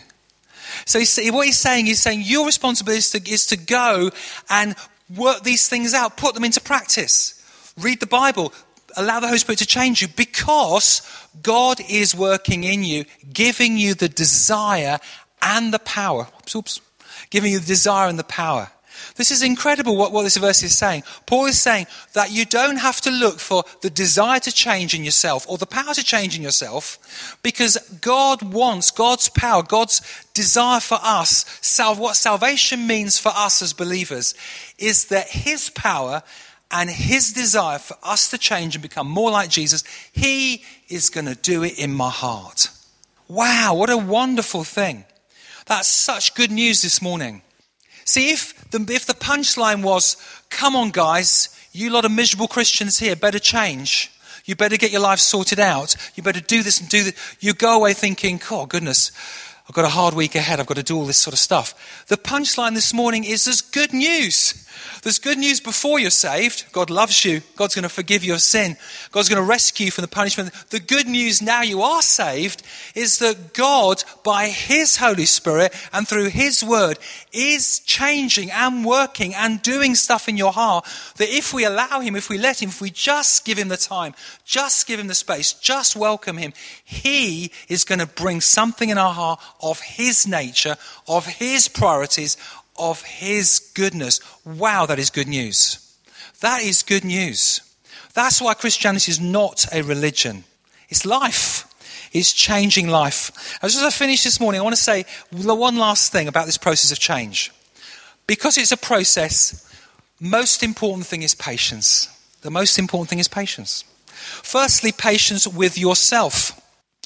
So he's, what he's saying, he's saying your responsibility is to, is to go and work these things out, put them into practice. Read the Bible, allow the Holy Spirit to change you because God is working in you, giving you the desire and the power. Oops, oops, giving you the desire and the power. This is incredible what, what this verse is saying. Paul is saying that you don't have to look for the desire to change in yourself or the power to change in yourself because God wants, God's power, God's desire for us, sal- what salvation means for us as believers is that his power and his desire for us to change and become more like Jesus, he is going to do it in my heart. Wow, what a wonderful thing. That's such good news this morning. See, if the, if the punchline was, come on guys, you lot of miserable Christians here, better change. You better get your life sorted out. You better do this and do that. You go away thinking, oh goodness, I've got a hard week ahead. I've got to do all this sort of stuff. The punchline this morning is there's good news. There's good news before you're saved. God loves you. God's going to forgive you of sin. God's going to rescue you from the punishment. The good news now you are saved is that God, by his Holy Spirit and through his word, is changing and working and doing stuff in your heart that if we allow him, if we let him, if we just give him the time, just give him the space, just welcome him, he is going to bring something in our heart of his nature, of his priorities, of his goodness. Wow, that is good news. That is good news. That's why Christianity is not a religion. It's life. It's changing life. As I finish this morning, I want to say one last thing about this process of change. Because it's a process, most important thing is patience. The most important thing is patience. Firstly, patience with yourself.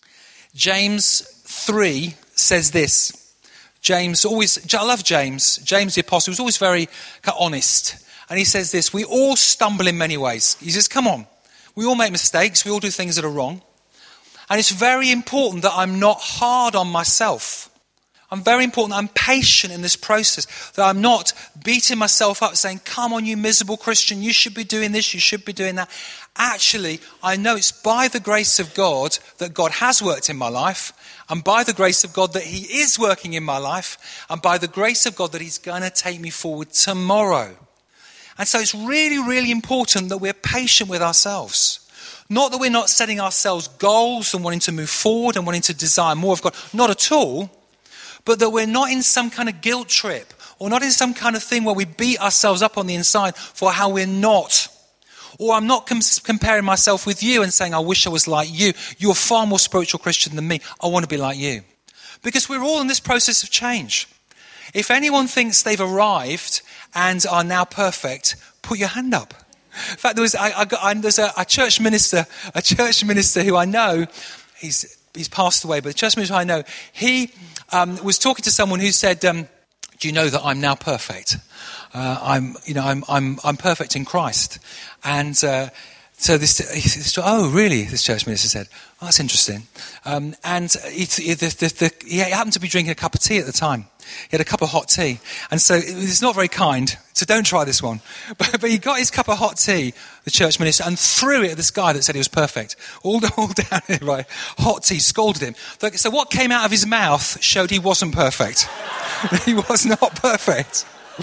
James three says this. James always, I love James. James the apostle was always very honest. And he says this, we all stumble in many ways. He says, come on, we all make mistakes. We all do things that are wrong. And it's very important that I'm not hard on myself. I'm very important that I'm patient in this process. That I'm not beating myself up saying, come on, you miserable Christian, you should be doing this, you should be doing that. Actually, I know it's by the grace of God that God has worked in my life. And by the grace of God that he is working in my life. And by the grace of God that he's going to take me forward tomorrow. And so it's really, really important that we're patient with ourselves. Not that we're not setting ourselves goals and wanting to move forward and wanting to desire more of God. Not at all. But that we're not in some kind of guilt trip. Or not in some kind of thing where we beat ourselves up on the inside for how we're not. Or I'm not com- comparing myself with you and saying, I wish I was like you. You're far more spiritual Christian than me. I want to be like you. Because we're all in this process of change. If anyone thinks they've arrived and are now perfect, put your hand up. In fact, there was I, I got, I, there's a, a church minister, a church minister who I know. He's he's passed away, but the church minister who I know, he um, was talking to someone who said, um, "Do you know that I'm now perfect? Uh, I'm you know I'm I'm I'm perfect in Christ." And uh, so this, this, oh really? This church minister said, oh, "That's interesting." Um, and it, it, the, the, the, he happened to be drinking a cup of tea at the time. He had a cup of hot tea. And so it's not very kind, so don't try this one. But, but he got his cup of hot tea, the church minister, and threw it at this guy that said he was perfect. All, all down here, right? Hot tea, scolded him. So what came out of his mouth showed he wasn't perfect. He was not perfect.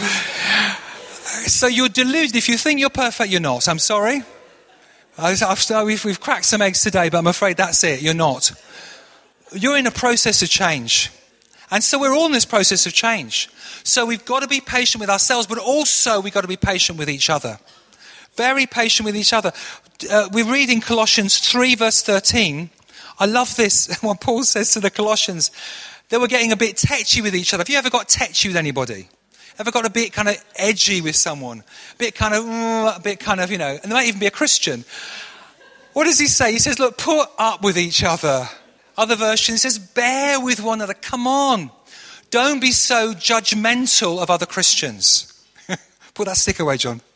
So you're deluded. If you think you're perfect, you're not. I'm sorry. I've, I've, we've, we've cracked some eggs today, but I'm afraid that's it. You're not. You're in a process of change. And so we're all in this process of change. So we've got to be patient with ourselves, but also we've got to be patient with each other. Very patient with each other. Uh, we read in Colossians three verse thirteen. I love this. What Paul says to the Colossians. They were getting a bit tetchy with each other. Have you ever got tetchy with anybody? Ever got a bit kind of edgy with someone? A bit kind of, a bit kind of, you know, and they might even be a Christian. What does he say? He says, look, put up with each other. Other version says, bear with one another. Come on. Don't be so judgmental of other Christians. Put that stick away, John.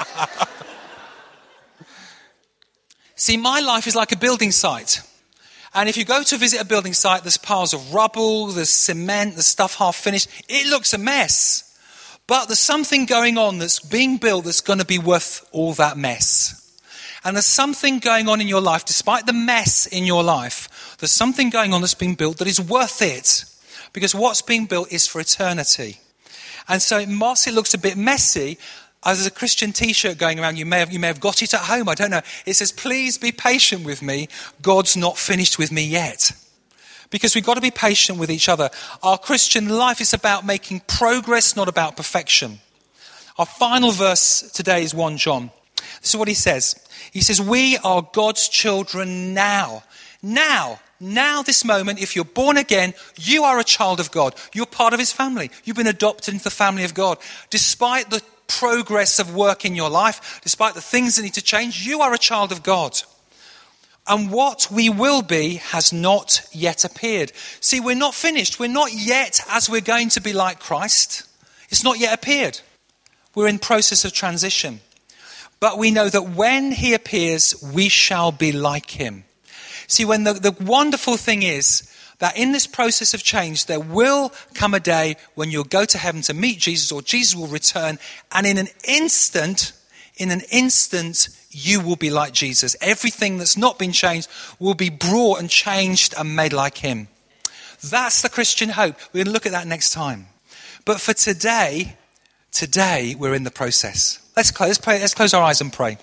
See, my life is like a building site. And if you go to visit a building site, there's piles of rubble, there's cement, there's stuff half finished. It looks a mess. But there's something going on that's being built that's going to be worth all that mess. And there's something going on in your life, despite the mess in your life, there's something going on that's been built that is worth it. Because what's being built is for eternity. And so whilst it looks a bit messy, there's a Christian t-shirt going around. You may have, you may have got it at home. I don't know. It says, please be patient with me. God's not finished with me yet. Because we've got to be patient with each other. Our Christian life is about making progress, not about perfection. Our final verse today is First John. This is what he says. He says, we are God's children now. Now, now this moment, if you're born again, you are a child of God. You're part of his family. You've been adopted into the family of God. Despite the progress of work in your life, despite the things that need to change, you are a child of God. And what we will be has not yet appeared. See, we're not finished. We're not yet as we're going to be like Christ. It's not yet appeared. We're in process of transition. But we know that when he appears, we shall be like him. See, when the, the wonderful thing is that in this process of change, there will come a day when you'll go to heaven to meet Jesus, or Jesus will return, and in an instant, in an instant, you will be like Jesus. Everything that's not been changed will be brought and changed and made like him. That's the Christian hope. We're going to look at that next time. But for today, today we're in the process. Let's close, let's pray, let's close our eyes and pray.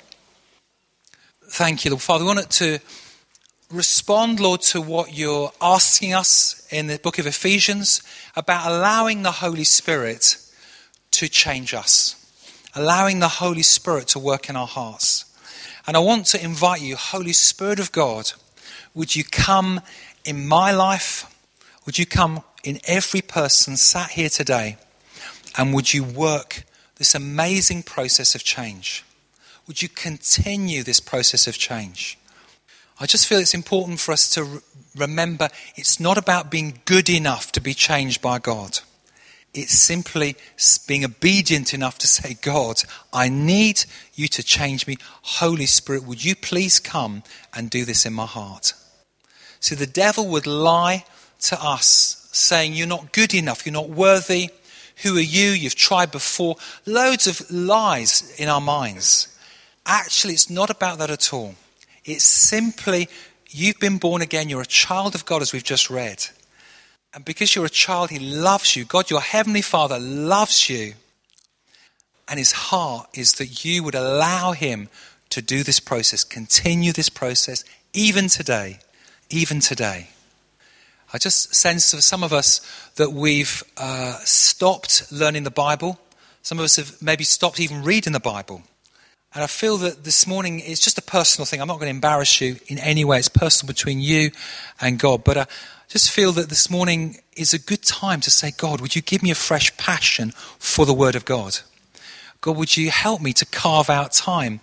Thank you, Lord. Father, we want to respond, Lord, to what you're asking us in the book of Ephesians about allowing the Holy Spirit to change us, allowing the Holy Spirit to work in our hearts. And I want to invite you, Holy Spirit of God, would you come in my life? Would you come in every person sat here today? And would you work this amazing process of change? Would you continue this process of change? I just feel it's important for us to re- remember it's not about being good enough to be changed by God. It's simply being obedient enough to say, God, I need you to change me. Holy Spirit, would you please come and do this in my heart? See, the devil would lie to us saying, you're not good enough, you're not worthy. Who are you? You've tried before. Loads of lies in our minds. Actually, it's not about that at all. It's simply, you've been born again, you're a child of God, as we've just read. And because you're a child, he loves you. God, your heavenly Father, loves you. And his heart is that you would allow him to do this process, continue this process, even today, even today. I just sense for some of us that we've uh, stopped learning the Bible. Some of us have maybe stopped even reading the Bible. And I feel that this morning it's just a personal thing. I'm not going to embarrass you in any way. It's personal between you and God. But I just feel that this morning is a good time to say, God, would you give me a fresh passion for the Word of God? God, would you help me to carve out time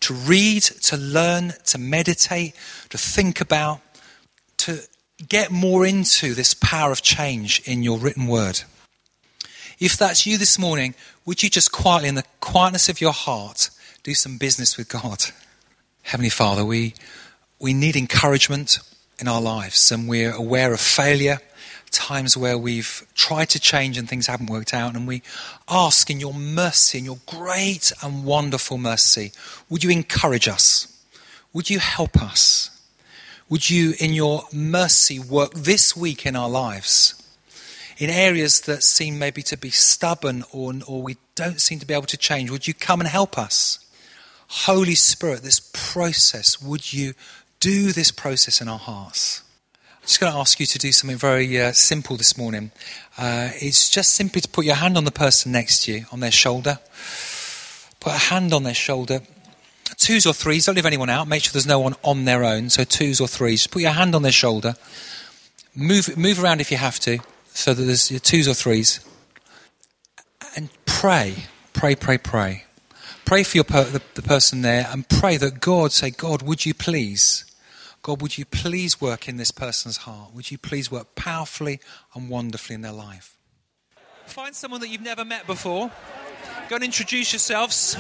to read, to learn, to meditate, to think about, to get more into this power of change in your written word. If that's you this morning, would you just quietly, in the quietness of your heart, do some business with God? Heavenly Father, we we need encouragement in our lives, and we're aware of failure, times where we've tried to change and things haven't worked out, and we ask in your mercy, in your great and wonderful mercy, would you encourage us? Would you help us? Would you, in your mercy, work this week in our lives, in areas that seem maybe to be stubborn or, or we don't seem to be able to change? Would you come and help us? Holy Spirit, this process, would you do this process in our hearts? I'm just going to ask you to do something very uh, simple this morning. Uh, it's just simply to put your hand on the person next to you, on their shoulder. Put a hand on their shoulder. Twos or threes, don't leave anyone out. Make sure there's no one on their own. So twos or threes. Just put your hand on their shoulder. Move move around if you have to, so that there's your twos or threes. And pray, pray, pray, pray. Pray for your per- the, the person there, and pray that God, say, God, would you please... God, would you please work in this person's heart? Would you please work powerfully and wonderfully in their life? Find someone that you've never met before. Go and introduce yourselves.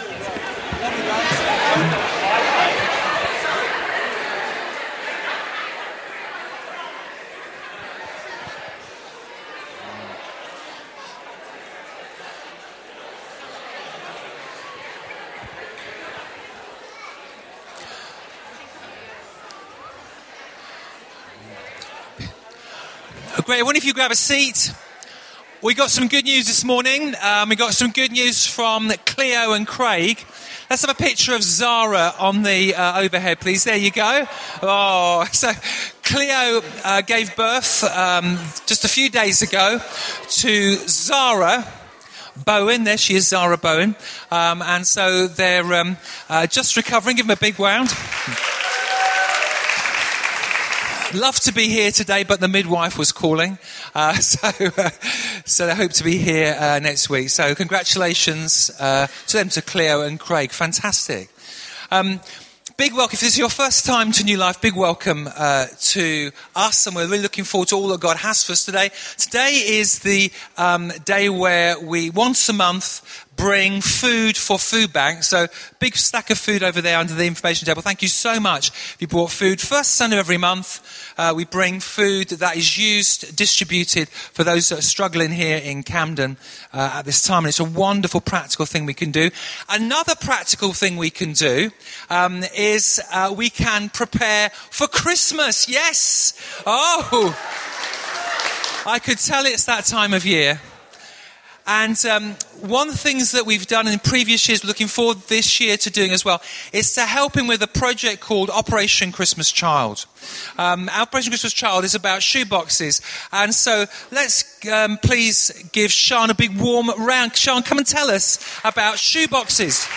Great. I wonder if you grab a seat. We got some good news this morning. Um, we got some good news from Cleo and Craig. Let's have a picture of Zara on the uh, overhead, please. There you go. Oh, so Cleo uh, gave birth um, just a few days ago to Zara Bowen. There she is, Zara Bowen. Um, and so they're um, uh, just recovering. Give them a big round. Love to be here today, but the midwife was calling, uh, so uh, so I hope to be here uh, next week. So congratulations uh, to them, to Cleo and Craig. Fantastic. Um, big welcome. If this is your first time to New Life, big welcome uh, to us, and we're really looking forward to all that God has for us today. Today is the um, day where we, once a month, bring food for food bank. So big stack of food over there under the information table. Thank you so much if you brought food. First Sunday of every month, uh, we bring food that is used, distributed for those that are struggling here in Camden uh, at this time. And it's a wonderful practical thing we can do. Another practical thing we can do um, is uh, we can prepare for Christmas. Yes! Oh! I could tell it's that time of year. And um, one of the things that we've done in previous years, looking forward this year to doing as well, is to help him with a project called Operation Christmas Child. Um, Operation Christmas Child is about shoeboxes. And so let's um, please give Sean a big warm round. Sean, come and tell us about shoeboxes.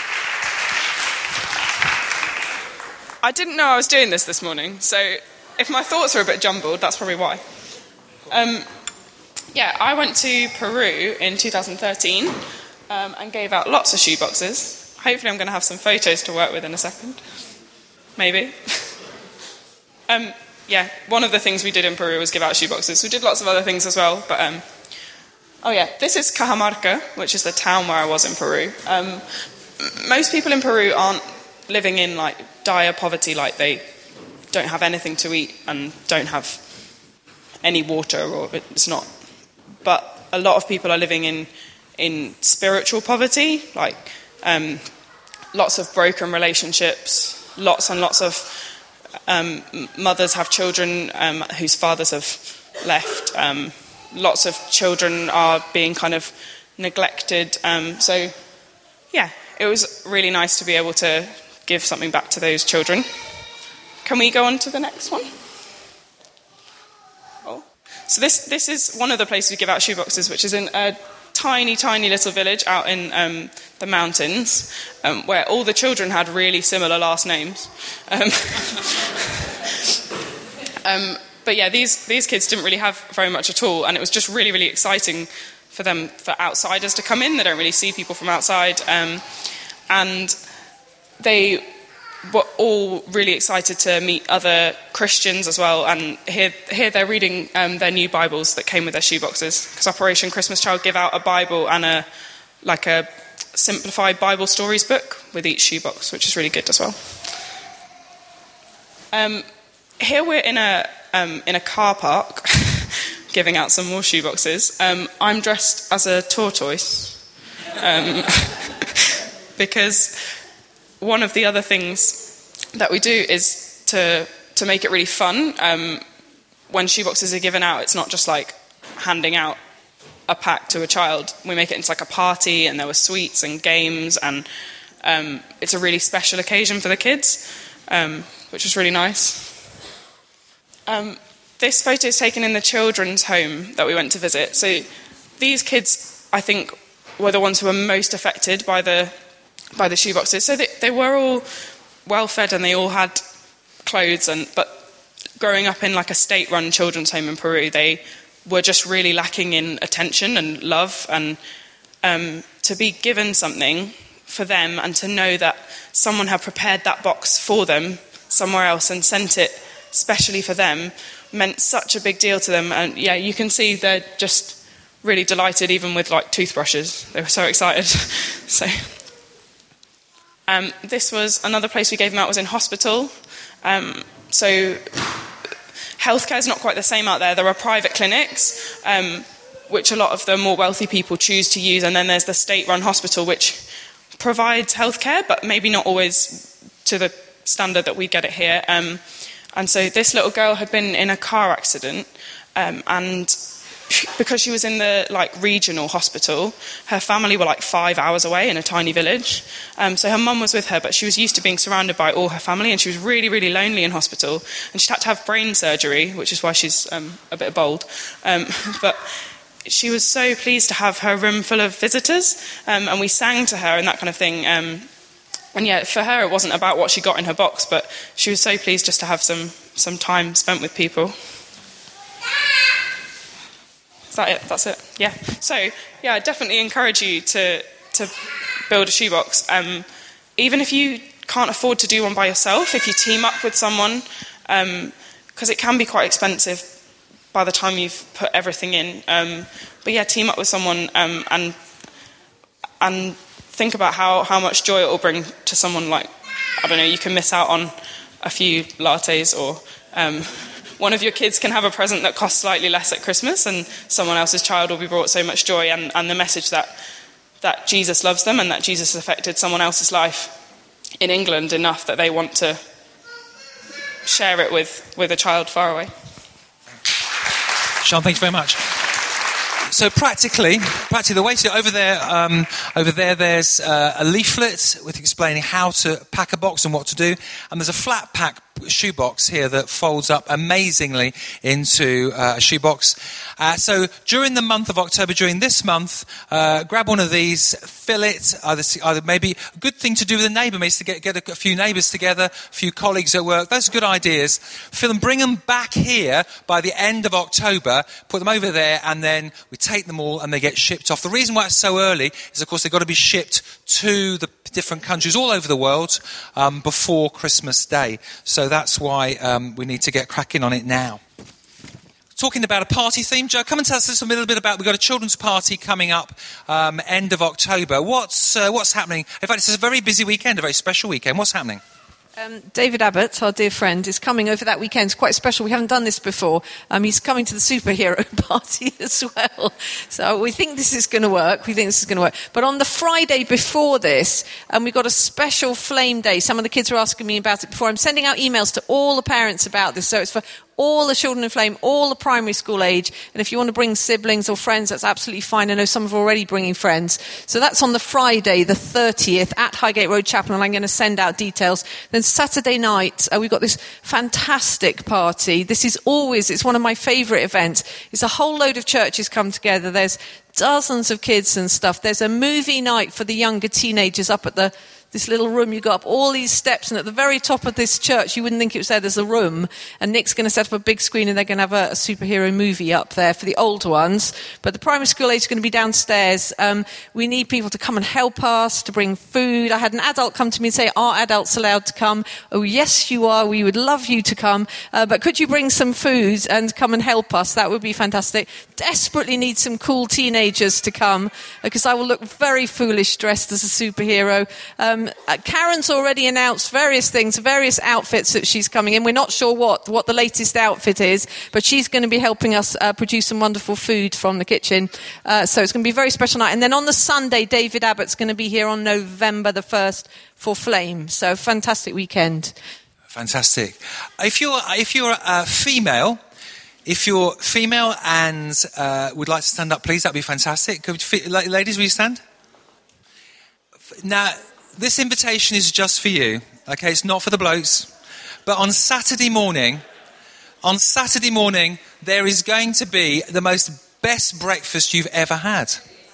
I didn't know I was doing this this morning, so if my thoughts are a bit jumbled, that's probably why. Um... Yeah, I went to Peru in two thousand thirteen um, and gave out lots of shoeboxes. Hopefully I'm going to have some photos to work with in a second. Maybe. um, yeah, one of the things we did in Peru was give out shoeboxes. We did lots of other things as well, but... Um, oh yeah, this is Cajamarca, which is the town where I was in Peru. Um, most people in Peru aren't living in like dire poverty, like they don't have anything to eat and don't have any water, or it's not... But a lot of people are living in in spiritual poverty, like um, lots of broken relationships, lots and lots of um, mothers have children um, whose fathers have left. Um, lots of children are being kind of neglected. Um, so, yeah, it was really nice to be able to give something back to those children. Can we go on to the next one? So this this is one of the places we give out shoeboxes, which is in a tiny, tiny little village out in um, the mountains, um, where all the children had really similar last names. Um, um, but yeah, these these kids didn't really have very much at all, and it was just really, really exciting for them, for outsiders to come in. They don't really see people from outside, um, and they were all really excited to meet other Christians as well, and here, here they're reading um, their new Bibles that came with their shoeboxes, because Operation Christmas Child give out a Bible and a like a simplified Bible stories book with each shoebox, which is really good as well. Um, here we're in a um, in a car park, giving out some more shoeboxes. Um, I'm dressed as a tortoise, um, because one of the other things that we do is to to make it really fun. Um, when shoeboxes are given out, it's not just like handing out a pack to a child. We make it into like a party, and there were sweets and games, and um, it's a really special occasion for the kids, um, which was really nice. Um, this photo is taken in the children's home that we went to visit. So these kids, I think, were the ones who were most affected by the by the shoeboxes. So they, they were all well fed and they all had clothes, and but growing up in like a state-run children's home in Peru, they were just really lacking in attention and love, and um, to be given something for them and to know that someone had prepared that box for them somewhere else and sent it specially for them meant such a big deal to them. And yeah, you can see they're just really delighted, even with like toothbrushes. They were so excited. so um, this was another place we gave them out, was in hospital. Um, so healthcare is not quite the same out there. There are private clinics, um, which a lot of the more wealthy people choose to use, and then there's the state-run hospital, which provides healthcare, but maybe not always to the standard that we get it here. Um, and so this little girl had been in a car accident, um, and because she was in the like regional hospital, her family were like five hours away in a tiny village. Um, so her mum was with her, but she was used to being surrounded by all her family, and she was really, really lonely in hospital. And she had to have brain surgery, which is why she's um, a bit bold. Um, but she was so pleased to have her room full of visitors, um, and we sang to her and that kind of thing. Um, and yeah, for her it wasn't about what she got in her box, but she was so pleased just to have some some time spent with people. Is that it? That's it. Yeah. So, yeah, I definitely encourage you to to build a shoebox. Um, even if you can't afford to do one by yourself, if you team up with someone, um, because it can be quite expensive by the time you've put everything in. Um, but yeah, team up with someone um, and and think about how, how much joy it will bring to someone. Like, I don't know, you can miss out on a few lattes, or Um, one of your kids can have a present that costs slightly less at Christmas, and someone else's child will be brought so much joy, and, and the message that that Jesus loves them and that Jesus has affected someone else's life in England enough that they want to share it with, with a child far away. Sean, thank you very much. So practically, practically the way to over there, um, over there, there's uh, a leaflet with explaining how to pack a box and what to do, and there's a flat pack shoebox here that folds up amazingly into uh, a shoebox. Uh, so during the month of October, during this month, uh, grab one of these, fill it. Either, either maybe a good thing to do with a neighbour, maybe to get, get a, a few neighbours together, a few colleagues at work. Those are good ideas. Fill them, bring them back here by the end of October, put them over there, and then we take them all and they get shipped off. The reason why it's so early is, of course, they've got to be shipped to the different countries all over the world um, before Christmas Day. So that's why um, we need to get cracking on it now. Talking about a party theme, Joe, come and tell us a little bit about, we've got a children's party coming up um, end of October. What's uh, what's happening? In fact, it's a very busy weekend, a very special weekend. What's happening? Um, David Abbott, our dear friend, is coming over that weekend. It's quite special. We haven't done this before. Um, he's coming to the superhero party as well. So we think this is going to work. We think this is going to work. But on the Friday before this, um, we've got a special flame day. Some of the kids were asking me about it before. I'm sending out emails to all the parents about this. So it's for all the children in Flame, all the primary school age. And if you want to bring siblings or friends, that's absolutely fine. I know some are already bringing friends. So that's on the Friday, the thirtieth, at Highgate Road Chapel, and I'm going to send out details. Then Saturday night, uh, we've got this fantastic party. This is always, it's one of my favourite events. It's a whole load of churches come together. There's dozens of kids and stuff. There's a movie night for the younger teenagers up at the this little room. You go up all these steps, and at the very top of this church, you wouldn't think it was there, there's a room. And Nick's going to set up a big screen, and they're going to have a, a superhero movie up there for the older ones. But the primary school age is going to be downstairs. Um, we need people to come and help us, to bring food. I had an adult come to me and say, are adults allowed to come? Oh, yes, you are. We would love you to come. Uh, but could you bring some food and come and help us? That would be fantastic. Desperately need some cool teenagers to come, because I will look very foolish dressed as a superhero. Um, uh, Karen's already announced various things, various outfits that she's coming in. We're not sure what, what the latest outfit is, but she's going to be helping us uh, produce some wonderful food from the kitchen. Uh, so it's going to be a very special night. And then on the Sunday, David Abbott's going to be here on November the first for Flame. So fantastic weekend. Fantastic. If you're, if you're a female... If you're female and uh, would like to stand up, please, that'd be fantastic. Could you, ladies, will you stand? Now, this invitation is just for you, okay? It's not for the blokes. But on Saturday morning, on Saturday morning, there is going to be the most best breakfast you've ever had.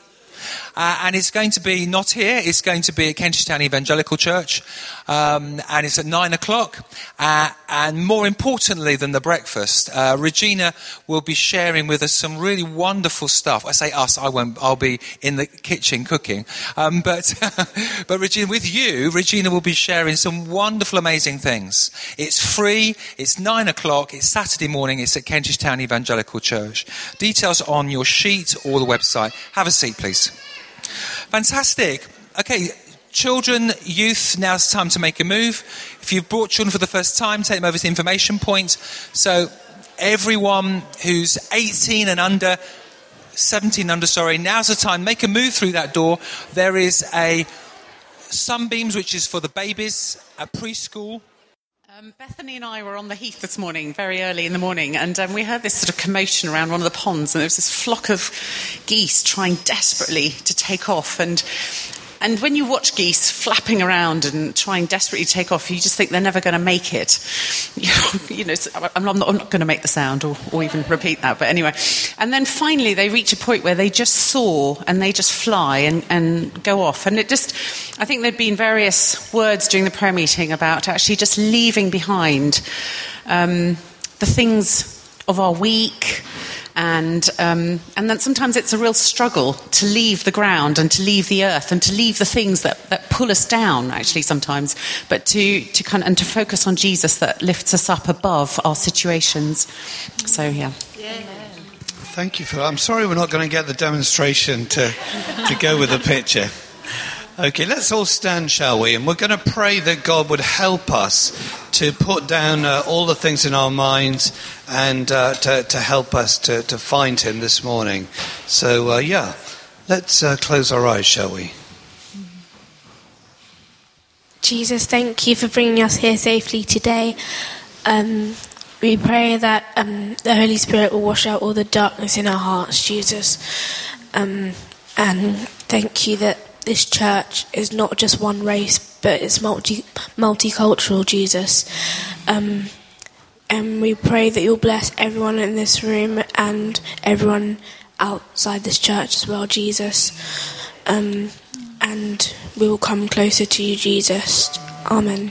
Uh, and it's going to be not here, it's going to be at Kentish Town Evangelical Church, um, and it's at nine o'clock. Uh, and more importantly than the breakfast, uh, Regina will be sharing with us some really wonderful stuff. I say us, I won't, I'll be in the kitchen cooking. Um, but, but Regina, with you, Regina will be sharing some wonderful, amazing things. It's free, it's nine o'clock, it's Saturday morning, it's at Kentish Town Evangelical Church. Details on your sheet or the website. Have a seat, please. Fantastic. Okay, children, youth, now it's time to make a move. If you've brought children for the first time, take them over to the information point. So everyone who's eighteen and under, seventeen under, sorry, now's the time. Make a move through that door. There is a Sunbeams, which is for the babies, a preschool. Um, Bethany and I were on the heath this morning, very early in the morning, and um, we heard this sort of commotion around one of the ponds, and there was this flock of geese trying desperately to take off. And and when you watch geese flapping around and trying desperately to take off, you just think they're never going to make it. You know, I'm not, I'm not going to make the sound or, or even repeat that, but anyway. And then finally they reach a point where they just soar and they just fly and, and go off. And it just, I think there'd been various words during the prayer meeting about actually just leaving behind um, the things of our week. And um, and then sometimes it's a real struggle to leave the ground and to leave the earth and to leave the things that, that pull us down, actually, sometimes, but to, to kind of, and to focus on Jesus that lifts us up above our situations. So, yeah. yeah. Thank you for that. I'm sorry we're not going to get the demonstration to, to go with the picture. Okay, let's all stand, shall we? And we're going to pray that God would help us to put down uh, all the things in our minds and uh, to, to help us to, to find him this morning. So, uh, yeah, let's uh, close our eyes, shall we? Jesus, thank you for bringing us here safely today. Um, we pray that um, the Holy Spirit will wash out all the darkness in our hearts, Jesus. Um, and thank you that this church is not just one race, but it's multi multicultural, Jesus. Um, and we pray that you'll bless everyone in this room and everyone outside this church as well, Jesus. Um, and we will come closer to you, Jesus. Amen.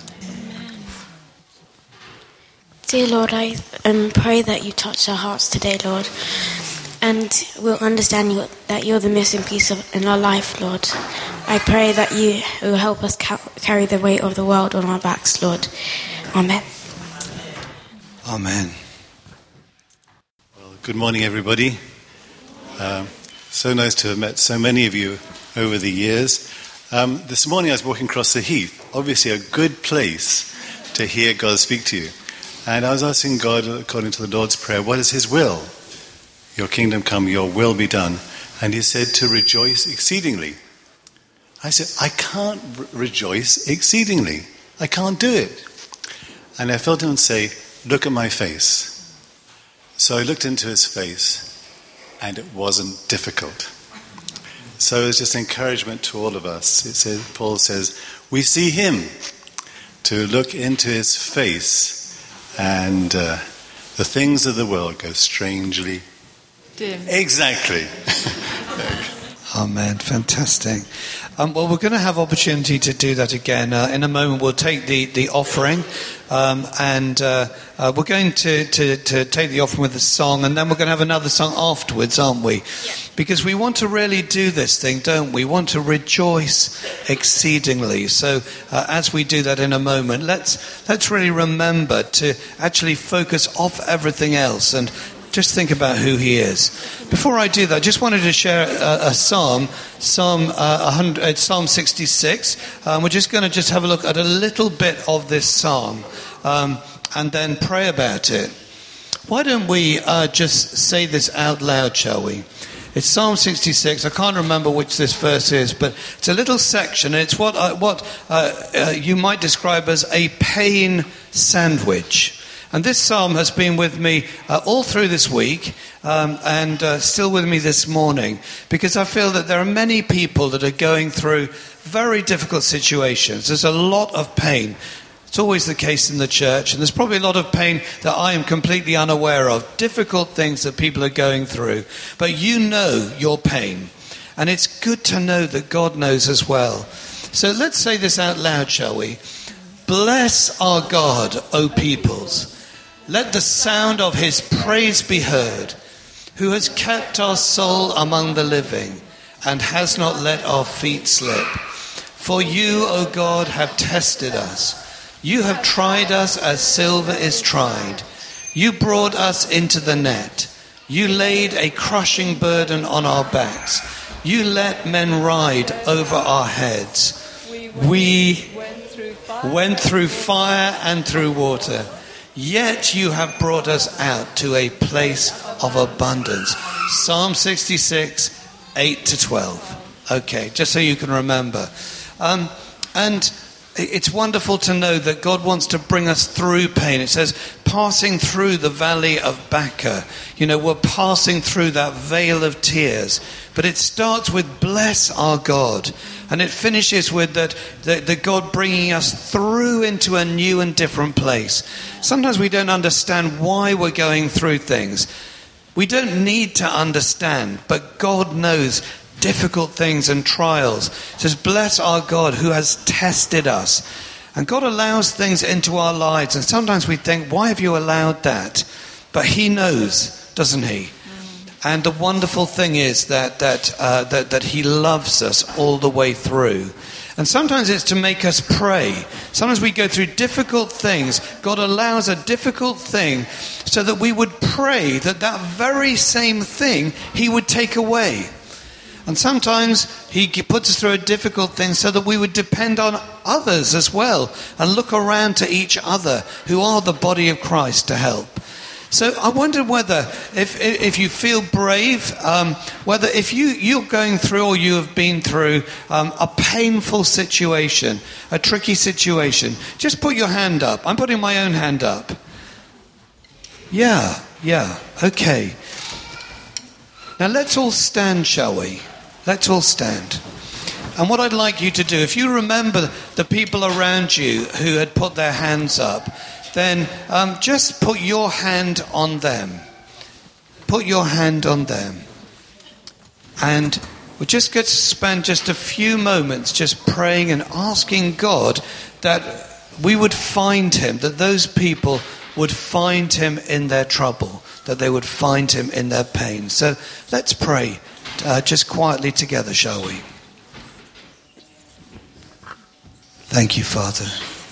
Dear Lord, I um, pray that you touch our hearts today, Lord. And we'll understand you, that you're the missing piece of, in our life, Lord. I pray that you will help us ca- carry the weight of the world on our backs, Lord. Amen. Amen. Well, good morning, everybody. Um, so nice to have met so many of you over the years. Um, this morning I was walking across the heath, obviously a good place to hear God speak to you. And I was asking God, according to the Lord's Prayer, what is his will? Your kingdom come, your will be done. And he said to rejoice exceedingly. I said, I can't re- rejoice exceedingly. I can't do it. And I felt him say, look at my face. So I looked into his face, and it wasn't difficult. So it was just encouragement to all of us. It says, Paul says, we see him. To look into his face, and uh, the things of the world go strangely dim. Exactly. Amen. Fantastic. Um, well, we're going to have opportunity to do that again. Uh, in a moment, we'll take the, the offering, um, and uh, uh, we're going to, to, to take the offering with a song, and then we're going to have another song afterwards, aren't we? Yeah. Because we want to really do this thing, don't we? We want to rejoice exceedingly. So uh, as we do that in a moment, let's let's really remember to actually focus off everything else and just think about who he is. Before I do that, I just wanted to share a, a psalm, Psalm uh, one hundred, Psalm sixty-six. Um, we're just going to just have a look at a little bit of this psalm um, and then pray about it. Why don't we uh, just say this out loud, shall we? It's Psalm sixty-six. I can't remember which this verse is, but it's a little section. And it's what uh, what uh, uh, you might describe as a pain sandwich. And this psalm has been with me uh, all through this week um, and uh, still with me this morning, because I feel that there are many people that are going through very difficult situations. There's a lot of pain. It's always the case in the church, and there's probably a lot of pain that I am completely unaware of, difficult things that people are going through. But you know your pain, and it's good to know that God knows as well. So let's say this out loud, shall we? Bless our God, O peoples. Let the sound of his praise be heard, who has kept our soul among the living and has not let our feet slip. For you, O God, have tested us. You have tried us as silver is tried. You brought us into the net. You laid a crushing burden on our backs. You let men ride over our heads. We went through fire and through water. Yet you have brought us out to a place of abundance. Psalm sixty-six, eight to twelve. Okay, just so you can remember. Um, and it's wonderful to know that God wants to bring us through pain. It says, passing through the valley of Baca. You know, we're passing through that veil of tears. But it starts with bless our God. And it finishes with that the, the God bringing us through into a new and different place. Sometimes we don't understand why we're going through things. We don't need to understand, but God knows difficult things and trials. It says, bless our God who has tested us. And God allows things into our lives. And sometimes we think, why have you allowed that? But he knows, doesn't he? And the wonderful thing is that that, uh, that that he loves us all the way through. And sometimes it's to make us pray. Sometimes we go through difficult things. God allows a difficult thing so that we would pray that that very same thing he would take away. And sometimes he puts us through a difficult thing so that we would depend on others as well and look around to each other who are the body of Christ to help. So I wonder whether, if if you feel brave, um, whether if you, you're going through or you have been through um, a painful situation, a tricky situation, just put your hand up. I'm putting my own hand up. Yeah, yeah, okay. Now let's all stand, shall we? Let's all stand. And what I'd like you to do, if you remember the people around you who had put their hands up, then um, just put your hand on them. Put your hand on them. And we're just going to spend just a few moments just praying and asking God that we would find him, that those people would find him in their trouble, that they would find him in their pain. So let's pray uh, just quietly together, shall we? Thank you, Father.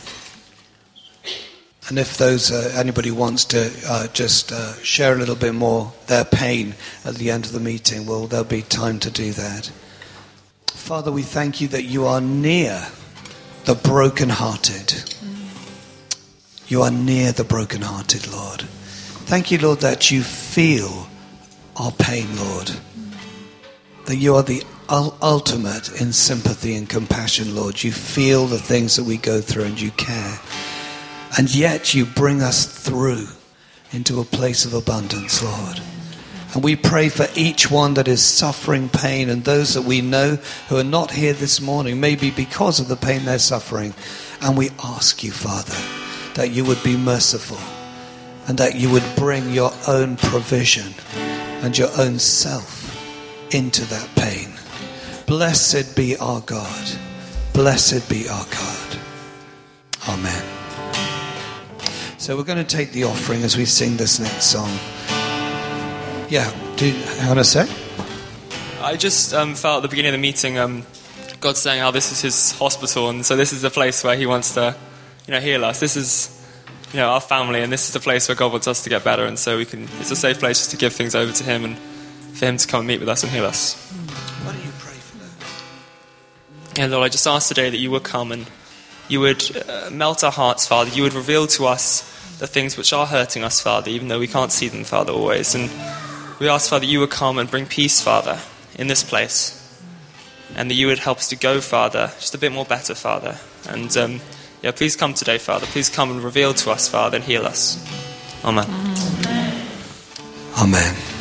And if those uh, anybody wants to uh, just uh, share a little bit more their pain at the end of the meeting, well, there'll be time to do that. Father, we thank you that you are near the brokenhearted. You are near the brokenhearted, Lord. Thank you, Lord, that you feel our pain, Lord. That you are the ul- ultimate in sympathy and compassion, Lord. You feel the things that we go through and you care. And yet you bring us through into a place of abundance, Lord. And we pray for each one that is suffering pain and those that we know who are not here this morning, maybe because of the pain they're suffering. And we ask you, Father, that you would be merciful and that you would bring your own provision and your own self into that pain. blessed be our God. Blessed be our God. Amen. So we're going to take the offering as we sing this next song. Yeah, do you want to say? I just um, felt at the beginning of the meeting um, God saying how this is his hospital, and so this is the place where he wants to, you know, heal us. This is, you know, our family, and this is the place where God wants us to get better, and so we can. It's a safe place just to give things over to him and for him to come and meet with us and heal us. Why don't you pray for that? And Lord, I just ask today that you would come and you would uh, melt our hearts, Father. You would reveal to us the things which are hurting us, Father, even though we can't see them, Father, always. And we ask, Father, you would come and bring peace, Father, in this place. And that you would help us to go, Father, just a bit more better, Father. And um, yeah, please come today, Father. Please come and reveal to us, Father, and heal us. Amen. Amen.